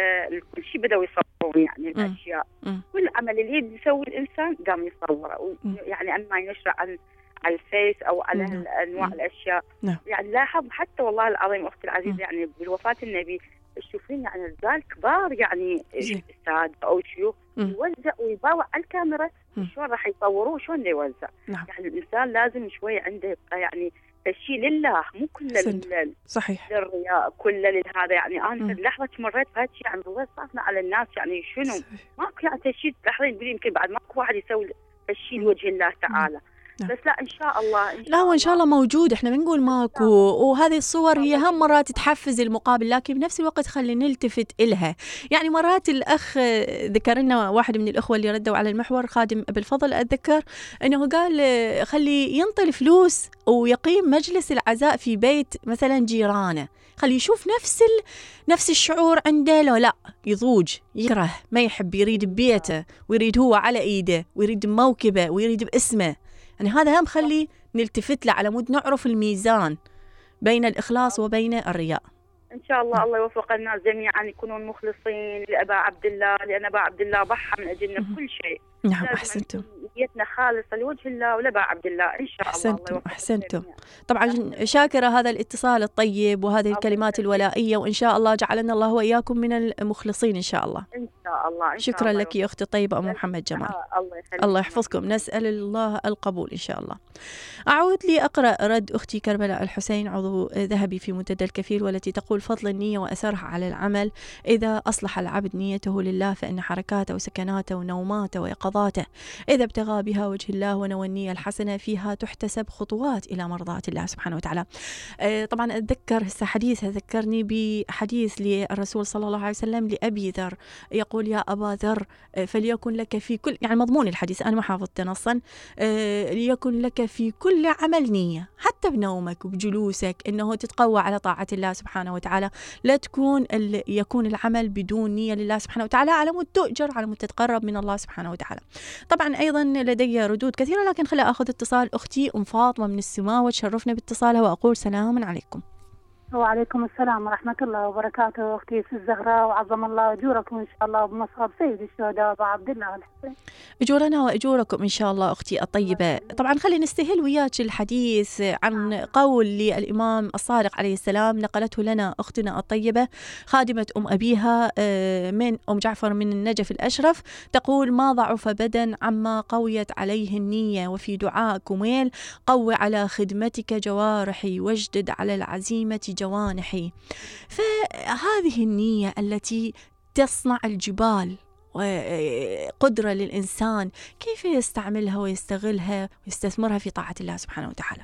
كل شيء بدأوا يصورون يعني م. الأشياء، م. كل عمل اللي يسوي الإنسان قام يصوره، يعني أما ينشر عن على الفيس او على نعم. انواع نعم. الاشياء نعم. يعني لاحظ حتى والله العظيم اختي العزيزه نعم. يعني بالوفاه النبي تشوفين يعني رجال كبار يعني استاذ او شيوخ يوزع ويباوع على الكاميرا شلون راح يصوروه شلون يوزع. نعم. يعني الانسان لازم شوي عنده يعني شيء لله، مو كله صحيح للرياء، كله لهذا. يعني انا في لحظه مريت بهذا الشيء عن الله صافنا على الناس، يعني شنو ماكو يعني شيء تلاحظين تقولين يمكن بعد ماكو واحد يسوي الشيء لوجه الله تعالى. بس لا إن شاء الله إن شاء لا وإن شاء الله موجود، إحنا بنقول ماكو، وهذه الصور هي هم مرات تحفز المقابل، لكن بنفس الوقت خلي نلتفت إلها. يعني مرات الأخ ذكر لنا واحد من الأخوة اللي ردوا على المحور خادم بالفضل أتذكر أنه قال خلي ينطي الفلوس ويقيم مجلس العزاء في بيت مثلا جيرانه، خلي يشوف نفس ال... نفس الشعور عنده. لو لا يضوج يكره ما يحب، يريد ببيته ويريد هو على إيده ويريد بموكبه ويريد باسمه. يعني هذا هم خلي نلتفت له على مود نعرف الميزان بين الإخلاص وبين الرياء. إن شاء الله الله يوفق الناس جميعا يكونون مخلصين لأبا عبد الله، لأن أبا عبد الله ضحى من أجلنا بكل شيء. نعم أحسنتم. نيتنا خالصة لوجه الله ولأبا عبد الله إن شاء أحسنتم. الله. الله أحسنتم. طبعا شاكرة هذا الاتصال الطيب وهذه الكلمات الولائية، وإن شاء الله جعلنا الله وإياكم من المخلصين إن شاء الله. إن شاء الله. إن شاء شكرا الله لك يا أختي الطيبة أم محمد جمال. الله يخليك. الله يحفظكم، نسأل الله القبول إن شاء الله. أعود لي أقرأ رد أختي كربلاء الحسين عضو ذهبي في منتدى الكفيل، والتي تقول فضل النية وأثرها على العمل. إذا أصلح العبد نيته لله فإن حركاته وسكناته ونوماته ويقظاته إذا ابتغى بها وجه الله ونوى النية الحسنة فيها تحتسب خطوات إلى مرضاة الله سبحانه وتعالى. طبعا أتذكر هسه حديث ذكرني بحديث للرسول صلى الله عليه وسلم لأبي ذر، يقول يا أبا ذر فليكن لك في كل، يعني مضمون الحديث أنا ما حافظت نصا، ليكن لك في كل عمل نية، حتى بنومك وبجلوسك إنه تتقوى على طاعة الله سبحانه وتعالى، لا تكون يكون العمل بدون نية لله سبحانه وتعالى على مود تؤجر، على مود تتقرب من الله سبحانه وتعالى. طبعا أيضا لدي ردود كثيرة، لكن خلي أخذ اتصال أختي أم فاطمة من السماوة، تشرفنا باتصالها وأقول سلام عليكم. وعليكم السلام ورحمة الله وبركاته. أختي الزهراء، وعظم الله أجوركم إن شاء الله بمصاب سيد الشهداء أبا عبد الله الحسين. أجورنا وأجوركم إن شاء الله أختي الطيبة. طبعا خلي نستهل وياك الحديث عن قول للإمام الصادق عليه السلام نقلته لنا أختنا الطيبة خادمة أم أبيها من أم جعفر من النجف الأشرف، تقول ما ضعف بدن عما قويت عليه النية، وفي دعاء كميل قوي على خدمتك جوارحي واجدد على العزيمة جوانحي. فهذه النية التي تصنع الجبال وقدرة للإنسان كيف يستعملها ويستغلها ويستثمرها في طاعة الله سبحانه وتعالى.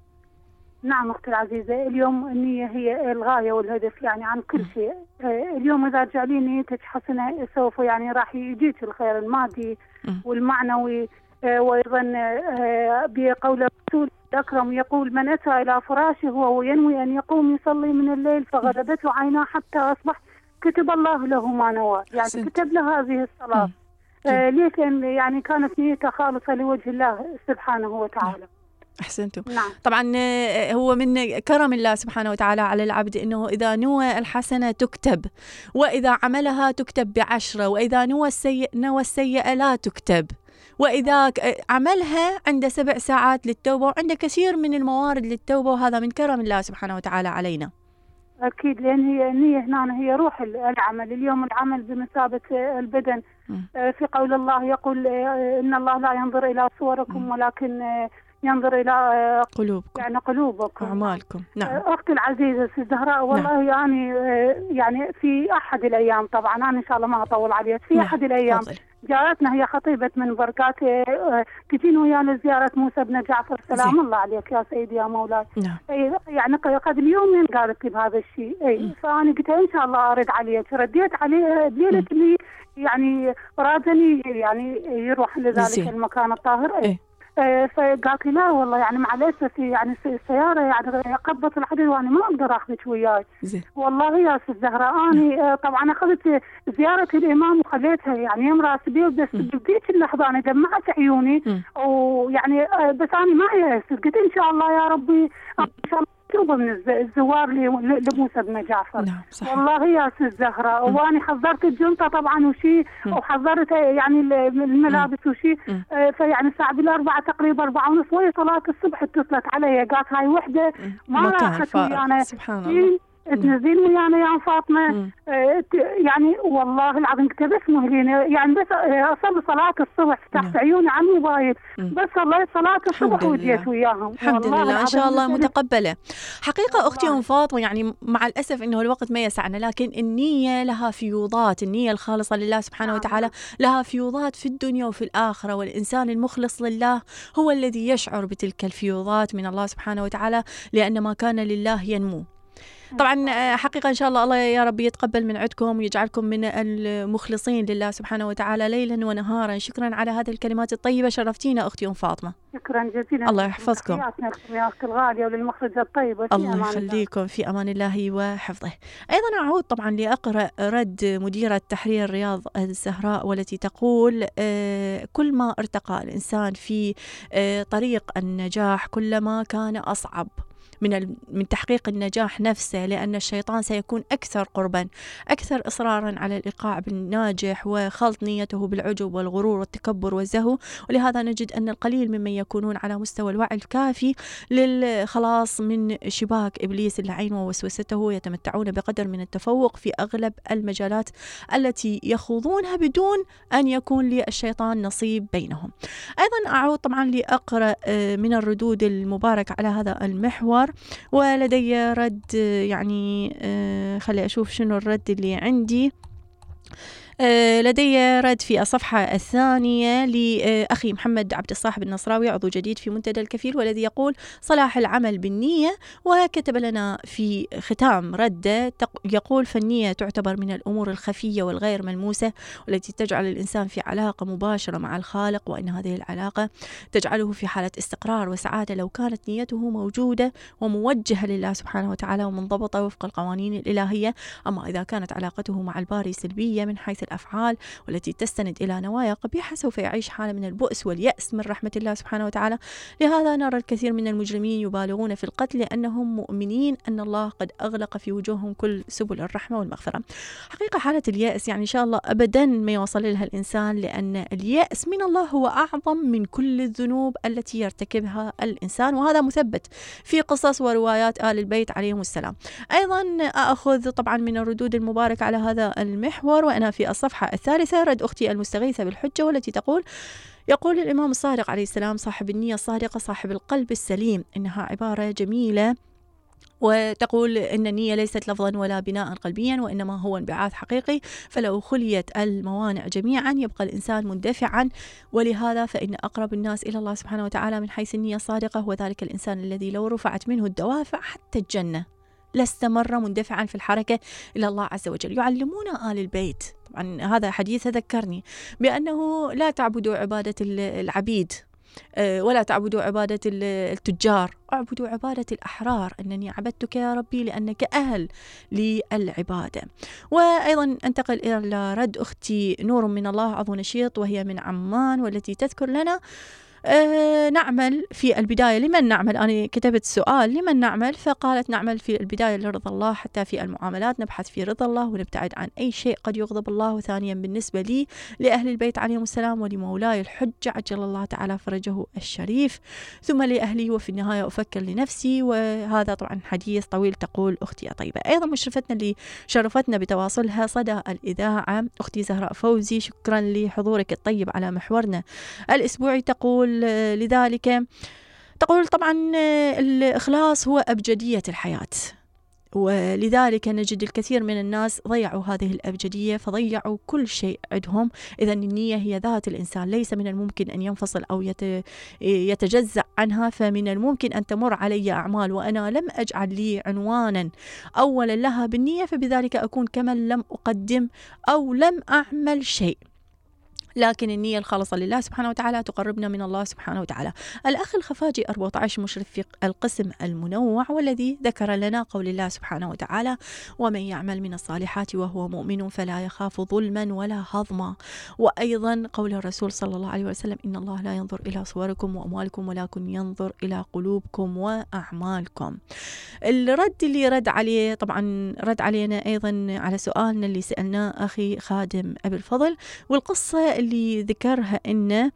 نعم أختي العزيزة، اليوم النية هي الغاية والهدف يعني عن كل شيء. اليوم إذا جعلي نيتك حسنة سوف يعني راح يجيك الخير المادي والمعنوي. وأيضا بقول الرسول الأكرم يقول من أتى إلى فراشه وهو ينوي أن يقوم يصلي من الليل فغلبته عيناه حتى أصبح كتب الله له ما نوى، يعني سنت. كتب له هذه الصلاة. آه ليش؟ يعني كانت نيته خالصة لوجه الله سبحانه وتعالى. أحسنتم. نعم. طبعا هو من كرم الله سبحانه وتعالى على العبد إنه إذا نوى الحسنة تكتب، وإذا عملها تكتب بعشرة، وإذا نوى السيئة نوى السيئة لا تكتب. وإذا عملها عنده سبع ساعات للتوبة، وعنده كثير من الموارد للتوبة، وهذا من كرم الله سبحانه وتعالى علينا. أكيد، لأن هي النية هنا هي روح العمل. اليوم العمل بمثابة البدن. في قول الله يقول إن الله لا ينظر إلى صوركم ولكن ينظر إلى قلوبكم، يعني قلوبكم أعمالكم. نعم. أختي العزيزة سي الزهراء، والله نعم. يعني يعني في أحد الأيام، طبعا أنا إن شاء الله ما أطول عليك، في نعم. أحد الأيام فضل. جاءتنا هي خطيبة من بركات تجين ويانا لزيارة موسى بن جعفر سلام زي. الله عليك يا سيدي يا مولاي. نعم. يعني قد اليومين قالت لي بهذا الشيء. اي فأنا قلت إن شاء الله أرد عليك، رديت عليه بليلة لي يعني رادني يعني يروح لذلك زي. المكان الطاهر. اي فقالت لي لا والله يعني مع الاسف يعني السياره يعني قبضت الحديد وانا ما اقدر اخذك وياي. والله يا ست الزهراء انا طبعا اخذت زياره الامام وخليتها يعني يمرأ سبيل، بس بديت اللحظه انا دمعت عيوني ويعني بس انا ما يأست، قلت ان شاء الله يا ربي ان شاء الله توبة من الزوار لموسى بن جعفر. نعم صحيح. والله يا ست الزهراء، وانا حضرت الجنطه طبعا وشي، وحضرت يعني الملابس وشي، فيعني الساعه بالاربعه تقريبا أربعة ونص وهي صلاه الصبح اتصلت علي قالت هاي وحده ما راحت ويانا، سبحان الله تنزلين ويانا يا فاطمه. آه يعني والله العظيم كنت بس مهلينه يعني بس اصلي صلاه الصبح فتحت عيوني على الموبايل بس صليت صلاه الصبح وجيت وياهم. الحمد لله ان شاء الله متقبله. حقيقه اختي ام فاطمه يعني مع الاسف انه الوقت ما يسعنا، لكن النيه لها فيوضات، النيه الخالصه لله سبحانه وتعالى لها فيوضات في الدنيا وفي الاخره، والانسان المخلص لله هو الذي يشعر بتلك الفيوضات من الله سبحانه وتعالى، لان ما كان لله ينمو. طبعا حقيقة إن شاء الله الله يا رب يتقبل من عندكم ويجعلكم من المخلصين لله سبحانه وتعالى ليلا ونهارا. شكرا على هذه الكلمات الطيبة، شرفتينا أختي أم فاطمة. شكرا جزيلا. الله يحفظكم يا أختي الغالية وللمخرجة الطيبة. الله يخليكم في أمان الله وحفظه. أيضا أعود طبعا لأقرأ رد مديرة تحرير رياض الزهراء، والتي تقول كل ما ارتقى الإنسان في طريق النجاح كلما كان أصعب من من تحقيق النجاح نفسه، لأن الشيطان سيكون أكثر قربا، أكثر إصرارا على الإيقاع بالناجح وخلط نيته بالعجب والغرور والتكبر والزهو. ولهذا نجد أن القليل ممن يكونون على مستوى الوعي الكافي للخلاص من شباك إبليس اللعين ووسوسته يتمتعون بقدر من التفوق في أغلب المجالات التي يخوضونها بدون أن يكون للشيطان نصيب بينهم. أيضا أعود طبعا لأقرأ من الردود المباركة على هذا المحور، ولدي رد يعني خلي أشوف شنو الرد اللي عندي. لدي رد في الصفحة الثانية لأخي محمد عبد الصاحب النصراوي عضو جديد في منتدى الكفيل، والذي يقول صلاح العمل بالنية، وكتب لنا في ختام رده يقول فالنية تعتبر من الأمور الخفية والغير ملموسة والتي تجعل الإنسان في علاقة مباشرة مع الخالق، وإن هذه العلاقة تجعله في حالة استقرار وسعادة لو كانت نيته موجودة وموجهة لله سبحانه وتعالى ومنضبطة وفق القوانين الإلهية. أما إذا كانت علاقته مع الباري سلبية من حيث الأفعال والتي تستند إلى نوايا قبيحة سوف يعيش حالة من البؤس واليأس من رحمة الله سبحانه وتعالى. لهذا نرى الكثير من المجرمين يبالغون في القتل لأنهم مؤمنين أن الله قد أغلق في وجوههم كل سبل الرحمة والمغفرة. حقيقة حالة اليأس يعني إن شاء الله أبدا ما يوصل لها الإنسان، لأن اليأس من الله هو أعظم من كل الذنوب التي يرتكبها الإنسان، وهذا مثبت في قصص وروايات آل البيت عليهم السلام. أيضا أخذ طبعا من الردود المباركة على هذا المحور، وأنا في الصفحة الثالثة رد أختي المستغيثة بالحجة، والتي تقول يقول الإمام الصادق عليه السلام صاحب النية الصادقة صاحب القلب السليم. إنها عبارة جميلة، وتقول إن النية ليست لفظا ولا بناء قلبيا، وإنما هو انبعاث حقيقي، فلو خليت الموانع جميعا يبقى الإنسان مندفعا. ولهذا فإن أقرب الناس إلى الله سبحانه وتعالى من حيث النية الصادقة هو ذلك الإنسان الذي لو رفعت منه الدوافع حتى الجنة لاستمر مندفعا في الحركة إلى الله عز وجل. يعلمون آل البيت، طبعا هذا حديث ذكرني بأنه لا تعبدوا عبادة العبيد ولا تعبدوا عبادة التجار، اعبدوا عبادة الأحرار، أنني عبدتك يا ربي لأنك أهل للعبادة. وأيضا أنتقل إلى رد أختي نور من الله عضو نشيط وهي من عمان، والتي تذكر لنا أه نعمل في البداية. لمن نعمل؟ أنا كتبت سؤال لمن نعمل، فقالت نعمل في البداية لرضا الله، حتى في المعاملات نبحث في رضا الله ونبتعد عن أي شيء قد يغضب الله. وثانيا بالنسبة لي لأهل البيت عليهم السلام ولمولاي الحج عجل الله تعالى فرجه الشريف، ثم لأهلي، وفي النهاية أفكر لنفسي. وهذا طبعا حديث طويل. تقول أختي طيبة. أيضا مشرفتنا اللي شرفتنا بتواصلها صدى الإذاعة أختي زهراء فوزي، شكرا لحضورك الطيب على محورنا الأسبوعي. تقول لذلك تقول طبعا الإخلاص هو أبجدية الحياة، ولذلك نجد الكثير من الناس ضيعوا هذه الأبجدية، فضيعوا كل شيء عندهم. إذا النية هي ذات الإنسان، ليس من الممكن أن ينفصل أو يتجزأ عنها. فمن الممكن أن تمر علي أعمال وأنا لم أجعل لي عنوانا أولا لها بالنية، فبذلك أكون كمن لم أقدم أو لم أعمل شيء. لكن النية الخالصة لله سبحانه وتعالى تقربنا من الله سبحانه وتعالى. الأخ الخفاجي أربعة عشر مشرف في القسم المنوع، والذي ذكر لنا قول الله سبحانه وتعالى ومن يعمل من الصالحات وهو مؤمن فلا يخاف ظلما ولا هضما. وأيضا قول الرسول صلى الله عليه وسلم إن الله لا ينظر إلى صوركم وأموالكم ولكن ينظر إلى قلوبكم وأعمالكم. الرد اللي رد عليه طبعا رد علينا أيضا على سؤالنا اللي سألناه أخي خادم أبي الفضل، والقصة اللي ذكرها إنه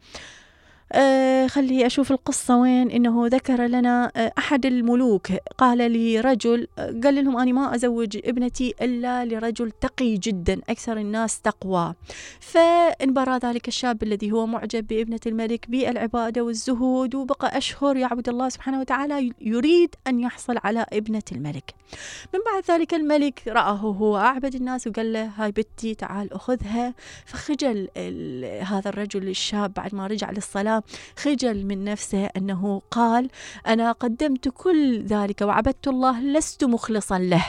آه خلي أشوف القصة وين. إنه ذكر لنا آه أحد الملوك قال لرجل، قال لهم أنا ما أزوج ابنتي إلا لرجل تقي جدا أكثر الناس تقوى. فانبرى ذلك الشاب الذي هو معجب بابنة الملك بالعبادة والزهود، وبقى أشهر يعبد الله سبحانه وتعالى، يريد أن يحصل على ابنة الملك. من بعد ذلك الملك رآه هو أعبد الناس وقال له هاي بنتي تعال أخذها. فخجل هذا الرجل الشاب بعد ما رجع للصلاة، خجل من نفسه أنه قال أنا قدمت كل ذلك وعبدت الله لست مخلصا له،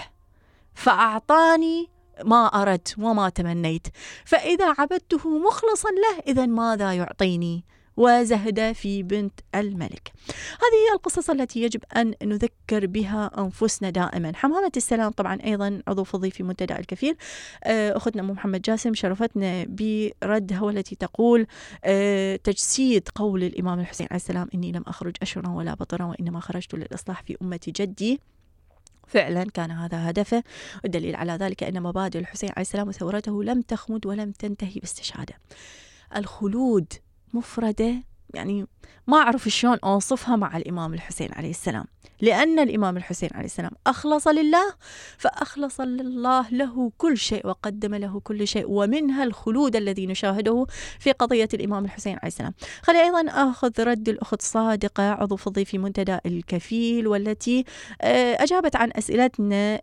فأعطاني ما أردت وما تمنيت، فإذا عبدته مخلصا له إذن ماذا يعطيني؟ وزهد في بنت الملك. هذه هي القصص التي يجب أن نذكر بها أنفسنا دائما. حمامة السلام طبعا أيضا عضو فضي في منتدى الكفيل، أختنا أم محمد جاسم شرفتنا بردها، والتي تقول تجسيد قول الإمام الحسين عليه السلام إني لم أخرج أشرا ولا بطرا وإنما خرجت للإصلاح في أمة جدي. فعلا كان هذا هدفه، والدليل على ذلك أن مبادئ الحسين عليه السلام وثورته لم تخمد ولم تنتهي باستشهاده. الخلود مفردة يعني ما أعرف شلون أوصفها مع الإمام الحسين عليه السلام، لأن الإمام الحسين عليه السلام أخلص لله فأخلص الله له كل شيء وقدم له كل شيء، ومنها الخلود الذي نشاهده في قضية الإمام الحسين عليه السلام. خلي أيضا أخذ رد الأخت صادقة عضو فضي في منتدى الكفيل، والتي أجابت عن أسئلتنا.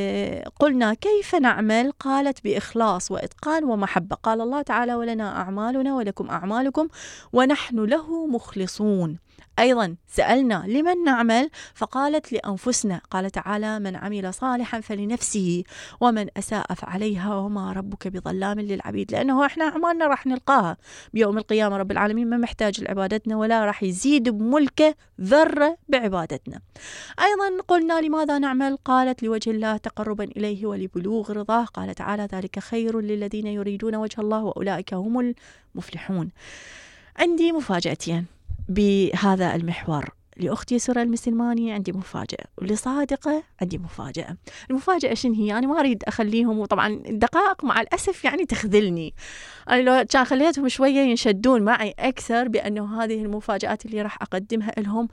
قلنا كيف نعمل؟ قالت بإخلاص وإتقان ومحبة. قال الله تعالى ولنا أعمالنا ولكم أعمالكم ونحن له مخلصون. أيضا سألنا لمن نعمل؟ فقالت لأنفسنا. قال تعالى من عمل صالحا فلنفسه ومن أساء فعليها وما ربك بظلام للعبيد. لأنه إحنا أعمالنا راح نلقاها بيوم القيامة، رب العالمين ما محتاج لعبادتنا ولا راح يزيد بملكه ذرة بعبادتنا. أيضا قلنا لماذا نعمل؟ قالت لوجه الله تقربا إليه ولبلوغ رضاه. قال تعالى ذلك خير للذين يريدون وجه الله وأولئك هم المفلحون. عندي مفاجأتين بهذا المحور. لأختي سورة المسلماني عندي مفاجأة، ولصادقة عندي مفاجأة. المفاجأة شن هي؟ أنا ما أريد أخليهم، وطبعا الدقائق مع الأسف يعني تخذلني. أنا لو كان خليتهم شوية ينشدون معي أكثر بأنه هذه المفاجآت اللي راح أقدمها لهم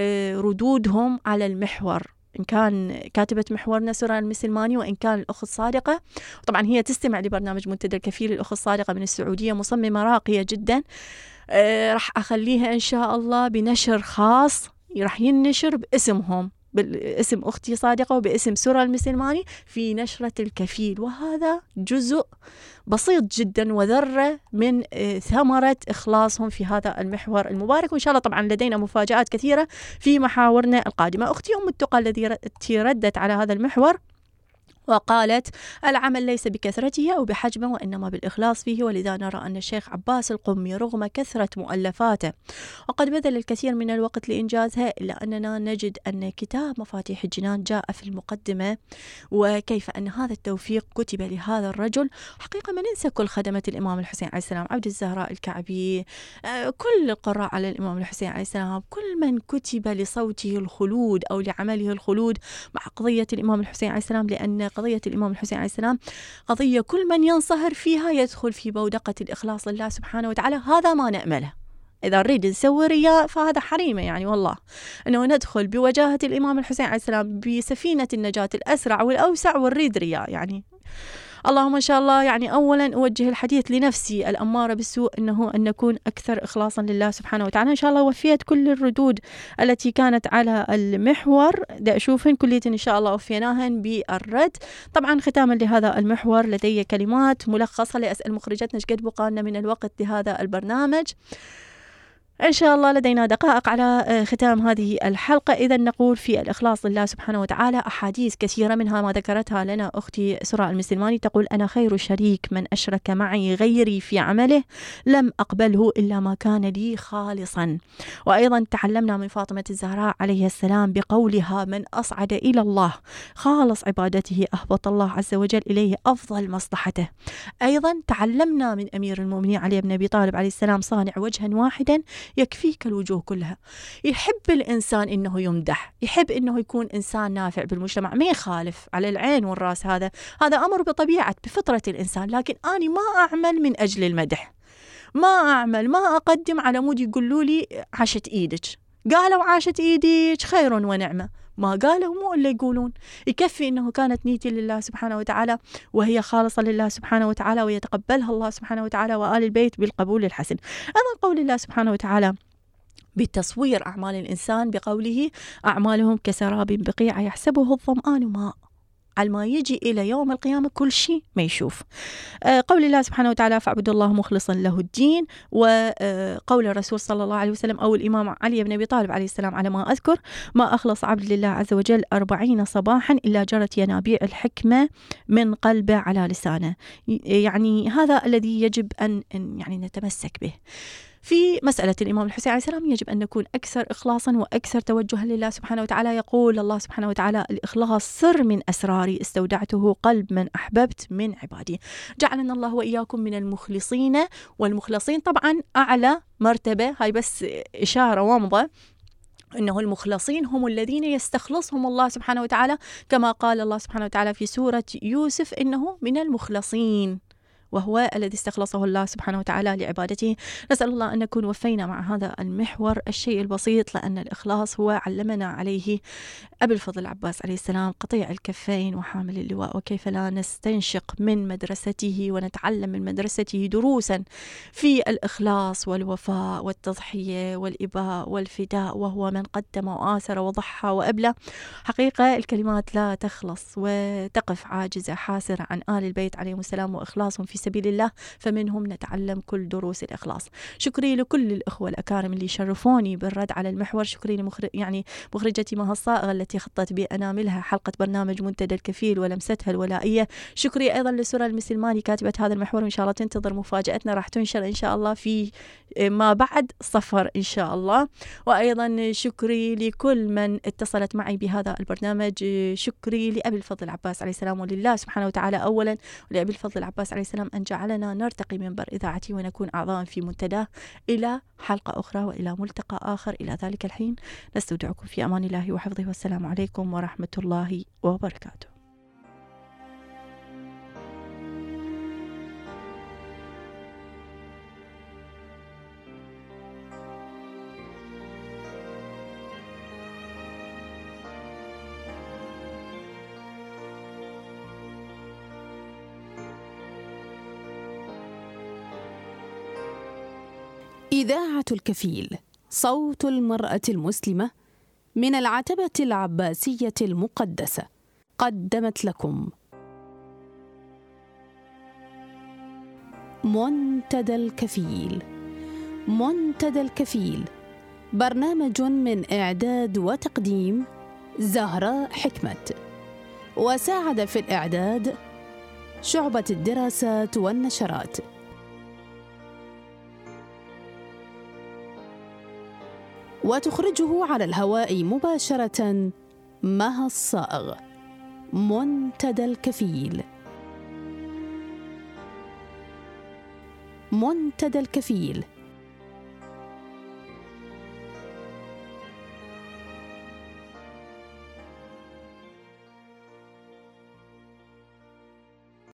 ردودهم على المحور، إن كان كاتبة محورنا سورة المسلماني وإن كان الأخت صادقة. طبعا هي تستمع لبرنامج منتدى الكفيل. الأخت صادقة من السعودية مصممة راقية جدا. أه راح أخليها إن شاء الله بنشر خاص راح ينشر باسمهم، باسم أختي صادقة وباسم سورة المسلماني في نشرة الكفيل، وهذا جزء بسيط جدا وذرة من ثمرة إخلاصهم في هذا المحور المبارك. وإن شاء الله طبعا لدينا مفاجآت كثيرة في محاورنا القادمة. أختي أم التقى التي ردت على هذا المحور وقالت العمل ليس بكثرته أو بحجمه وإنما بالإخلاص فيه، ولذا نرى أن الشيخ عباس القمي رغم كثرة مؤلفاته وقد بذل الكثير من الوقت لإنجازها، إلا أننا نجد أن كتاب مفاتيح الجنان جاء في المقدمة وكيف أن هذا التوفيق كتب لهذا الرجل. حقيقة ما ننسى كل خدمة الإمام الحسين عليه السلام، عبد الزهراء الكعبي، كل القراء على الإمام الحسين عليه السلام، كل من كتب لصوته الخلود أو لعمله الخلود مع قضية الإمام الحسين عليه السلام، لأن قضية الإمام الحسين عليه السلام قضية كل من ينصهر فيها يدخل في بودقة الإخلاص لله سبحانه وتعالى. هذا ما نأمله. إذا نريد نسوي رياء فهذا حريمة، يعني والله أنه ندخل بوجاهة الإمام الحسين عليه السلام بسفينة النجاة الأسرع والأوسع ونريد رياء. يعني اللهم إن شاء الله يعني أولا أوجه الحديث لنفسي الأمارة بالسوء أنه أن نكون أكثر إخلاصا لله سبحانه وتعالى. إن شاء الله وفيت كل الردود التي كانت على المحور، دا أشوفهن كليتن إن شاء الله وفيناهن بالرد. طبعا ختاما لهذا المحور لدي كلمات ملخصة لأسأل مخرجتنا قد بقى لنا من الوقت لهذا البرنامج. إن شاء الله لدينا دقائق على ختام هذه الحلقة. إذا نقول في الإخلاص لله سبحانه وتعالى أحاديث كثيرة، منها ما ذكرتها لنا أختي سراء المسلماني، تقول أنا خير شريك من أشرك معي غيري في عمله لم أقبله إلا ما كان لي خالصا. وأيضا تعلمنا من فاطمة الزهراء عليه السلام بقولها من أصعد إلى الله خالص عبادته أهبط الله عز وجل إليه أفضل مصلحته. أيضا تعلمنا من أمير المؤمنين علي بن أبي طالب عليه السلام صانع وجها واحدا يكفيك الوجوه كلها. يحب الإنسان إنه يمدح، يحب إنه يكون إنسان نافع بالمجتمع، ما يخالف على العين والرأس، هذا هذا أمر بطبيعة بفطرة الإنسان. لكن أنا ما أعمل من أجل المدح، ما أعمل ما أقدم على مود يقولوا لي عاشت إيدك، قالوا عاشت إيدك خير ونعمة، ما قالوا مو اللي يقولون. يكفي إنه كانت نيتي لله سبحانه وتعالى وهي خالصة لله سبحانه وتعالى ويتقبلها الله سبحانه وتعالى وآل البيت بالقبول الحسن. أيضا قول الله سبحانه وتعالى بتصوير أعمال الإنسان بقوله أعمالهم كسراب بقيع يحسبه الظمآن ماء، على ما يجي إلى يوم القيامة كل شيء ما يشوف. قول الله سبحانه وتعالى فاعبدوا الله مخلصا له الدين، وقول الرسول صلى الله عليه وسلم أو الإمام علي بن أبي طالب عليه السلام على ما أذكر ما أخلص عبد لله عز وجل أربعين صباحا إلا جرت ينابيع الحكمة من قلبه على لسانه. يعني هذا الذي يجب أن يعني نتمسك به. في مسألة الإمام الحسين عليه السلام يجب أن نكون أكثر إخلاصا وأكثر توجها لله سبحانه وتعالى. يقول الله سبحانه وتعالى الإخلاص سر من أسراري استودعته قلب من أحببت من عبادي. جعلنا الله وإياكم من المخلصين، والمخلصين طبعا أعلى مرتبة، هاي بس إشارة وامضة إنه المخلصين هم الذين يستخلصهم الله سبحانه وتعالى، كما قال الله سبحانه وتعالى في سورة يوسف إنه من المخلصين وهو الذي استخلصه الله سبحانه وتعالى لعبادته. نسأل الله أن نكون وفينا مع هذا المحور الشيء البسيط، لأن الإخلاص هو علمنا عليه أبي الفضل عباس عليه السلام قطيع الكفين وحامل اللواء، وكيف لا نستنشق من مدرسته ونتعلم من مدرسته دروسا في الإخلاص والوفاء والتضحية والإباء والفداء، وهو من قدم وآثر وضحى وأبلى. حقيقة الكلمات لا تخلص وتقف عاجزة حاسرة عن آل البيت عليهم السلام وإخلاصهم في سبيل الله، فمنهم نتعلم كل دروس الإخلاص. شكري لكل الأخوة الأكارم اللي شرفوني بالرد على المحور. شكري لمخرج يعني مخرجتي مها الصائغة التي خطت بأناملها حلقة برنامج منتدى الكفيل ولمستها الولائية. شكري أيضا لسراء المسلماني كاتبة هذا المحور، وإن شاء الله تنتظر مفاجأتنا راح تنشر إن شاء الله في ما بعد صفر إن شاء الله. وأيضا شكري لكل من اتصلت معي بهذا البرنامج. شكري لأبي الفضل عباس عليه السلام ولله سبحانه وتعالى أولا، ولأبي الفضل عباس عليه السلام أن جعلنا نرتقي منبر إذاعتي ونكون أعضاء في منتداه. إلى حلقة أخرى وإلى ملتقى آخر، إلى ذلك الحين نستودعكم في أمان الله وحفظه، والسلام عليكم ورحمة الله وبركاته. إذاعة الكفيل، صوت المرأة المسلمة، من العتبة العباسية المقدسة، قدمت لكم منتدى الكفيل. منتدى الكفيل برنامج من إعداد وتقديم زهراء حكمت، وساعد في الإعداد شعبة الدراسات والنشرات. وتخرجه على الهواء مباشرة مها الصائغ. منتدى الكفيل. منتدى الكفيل.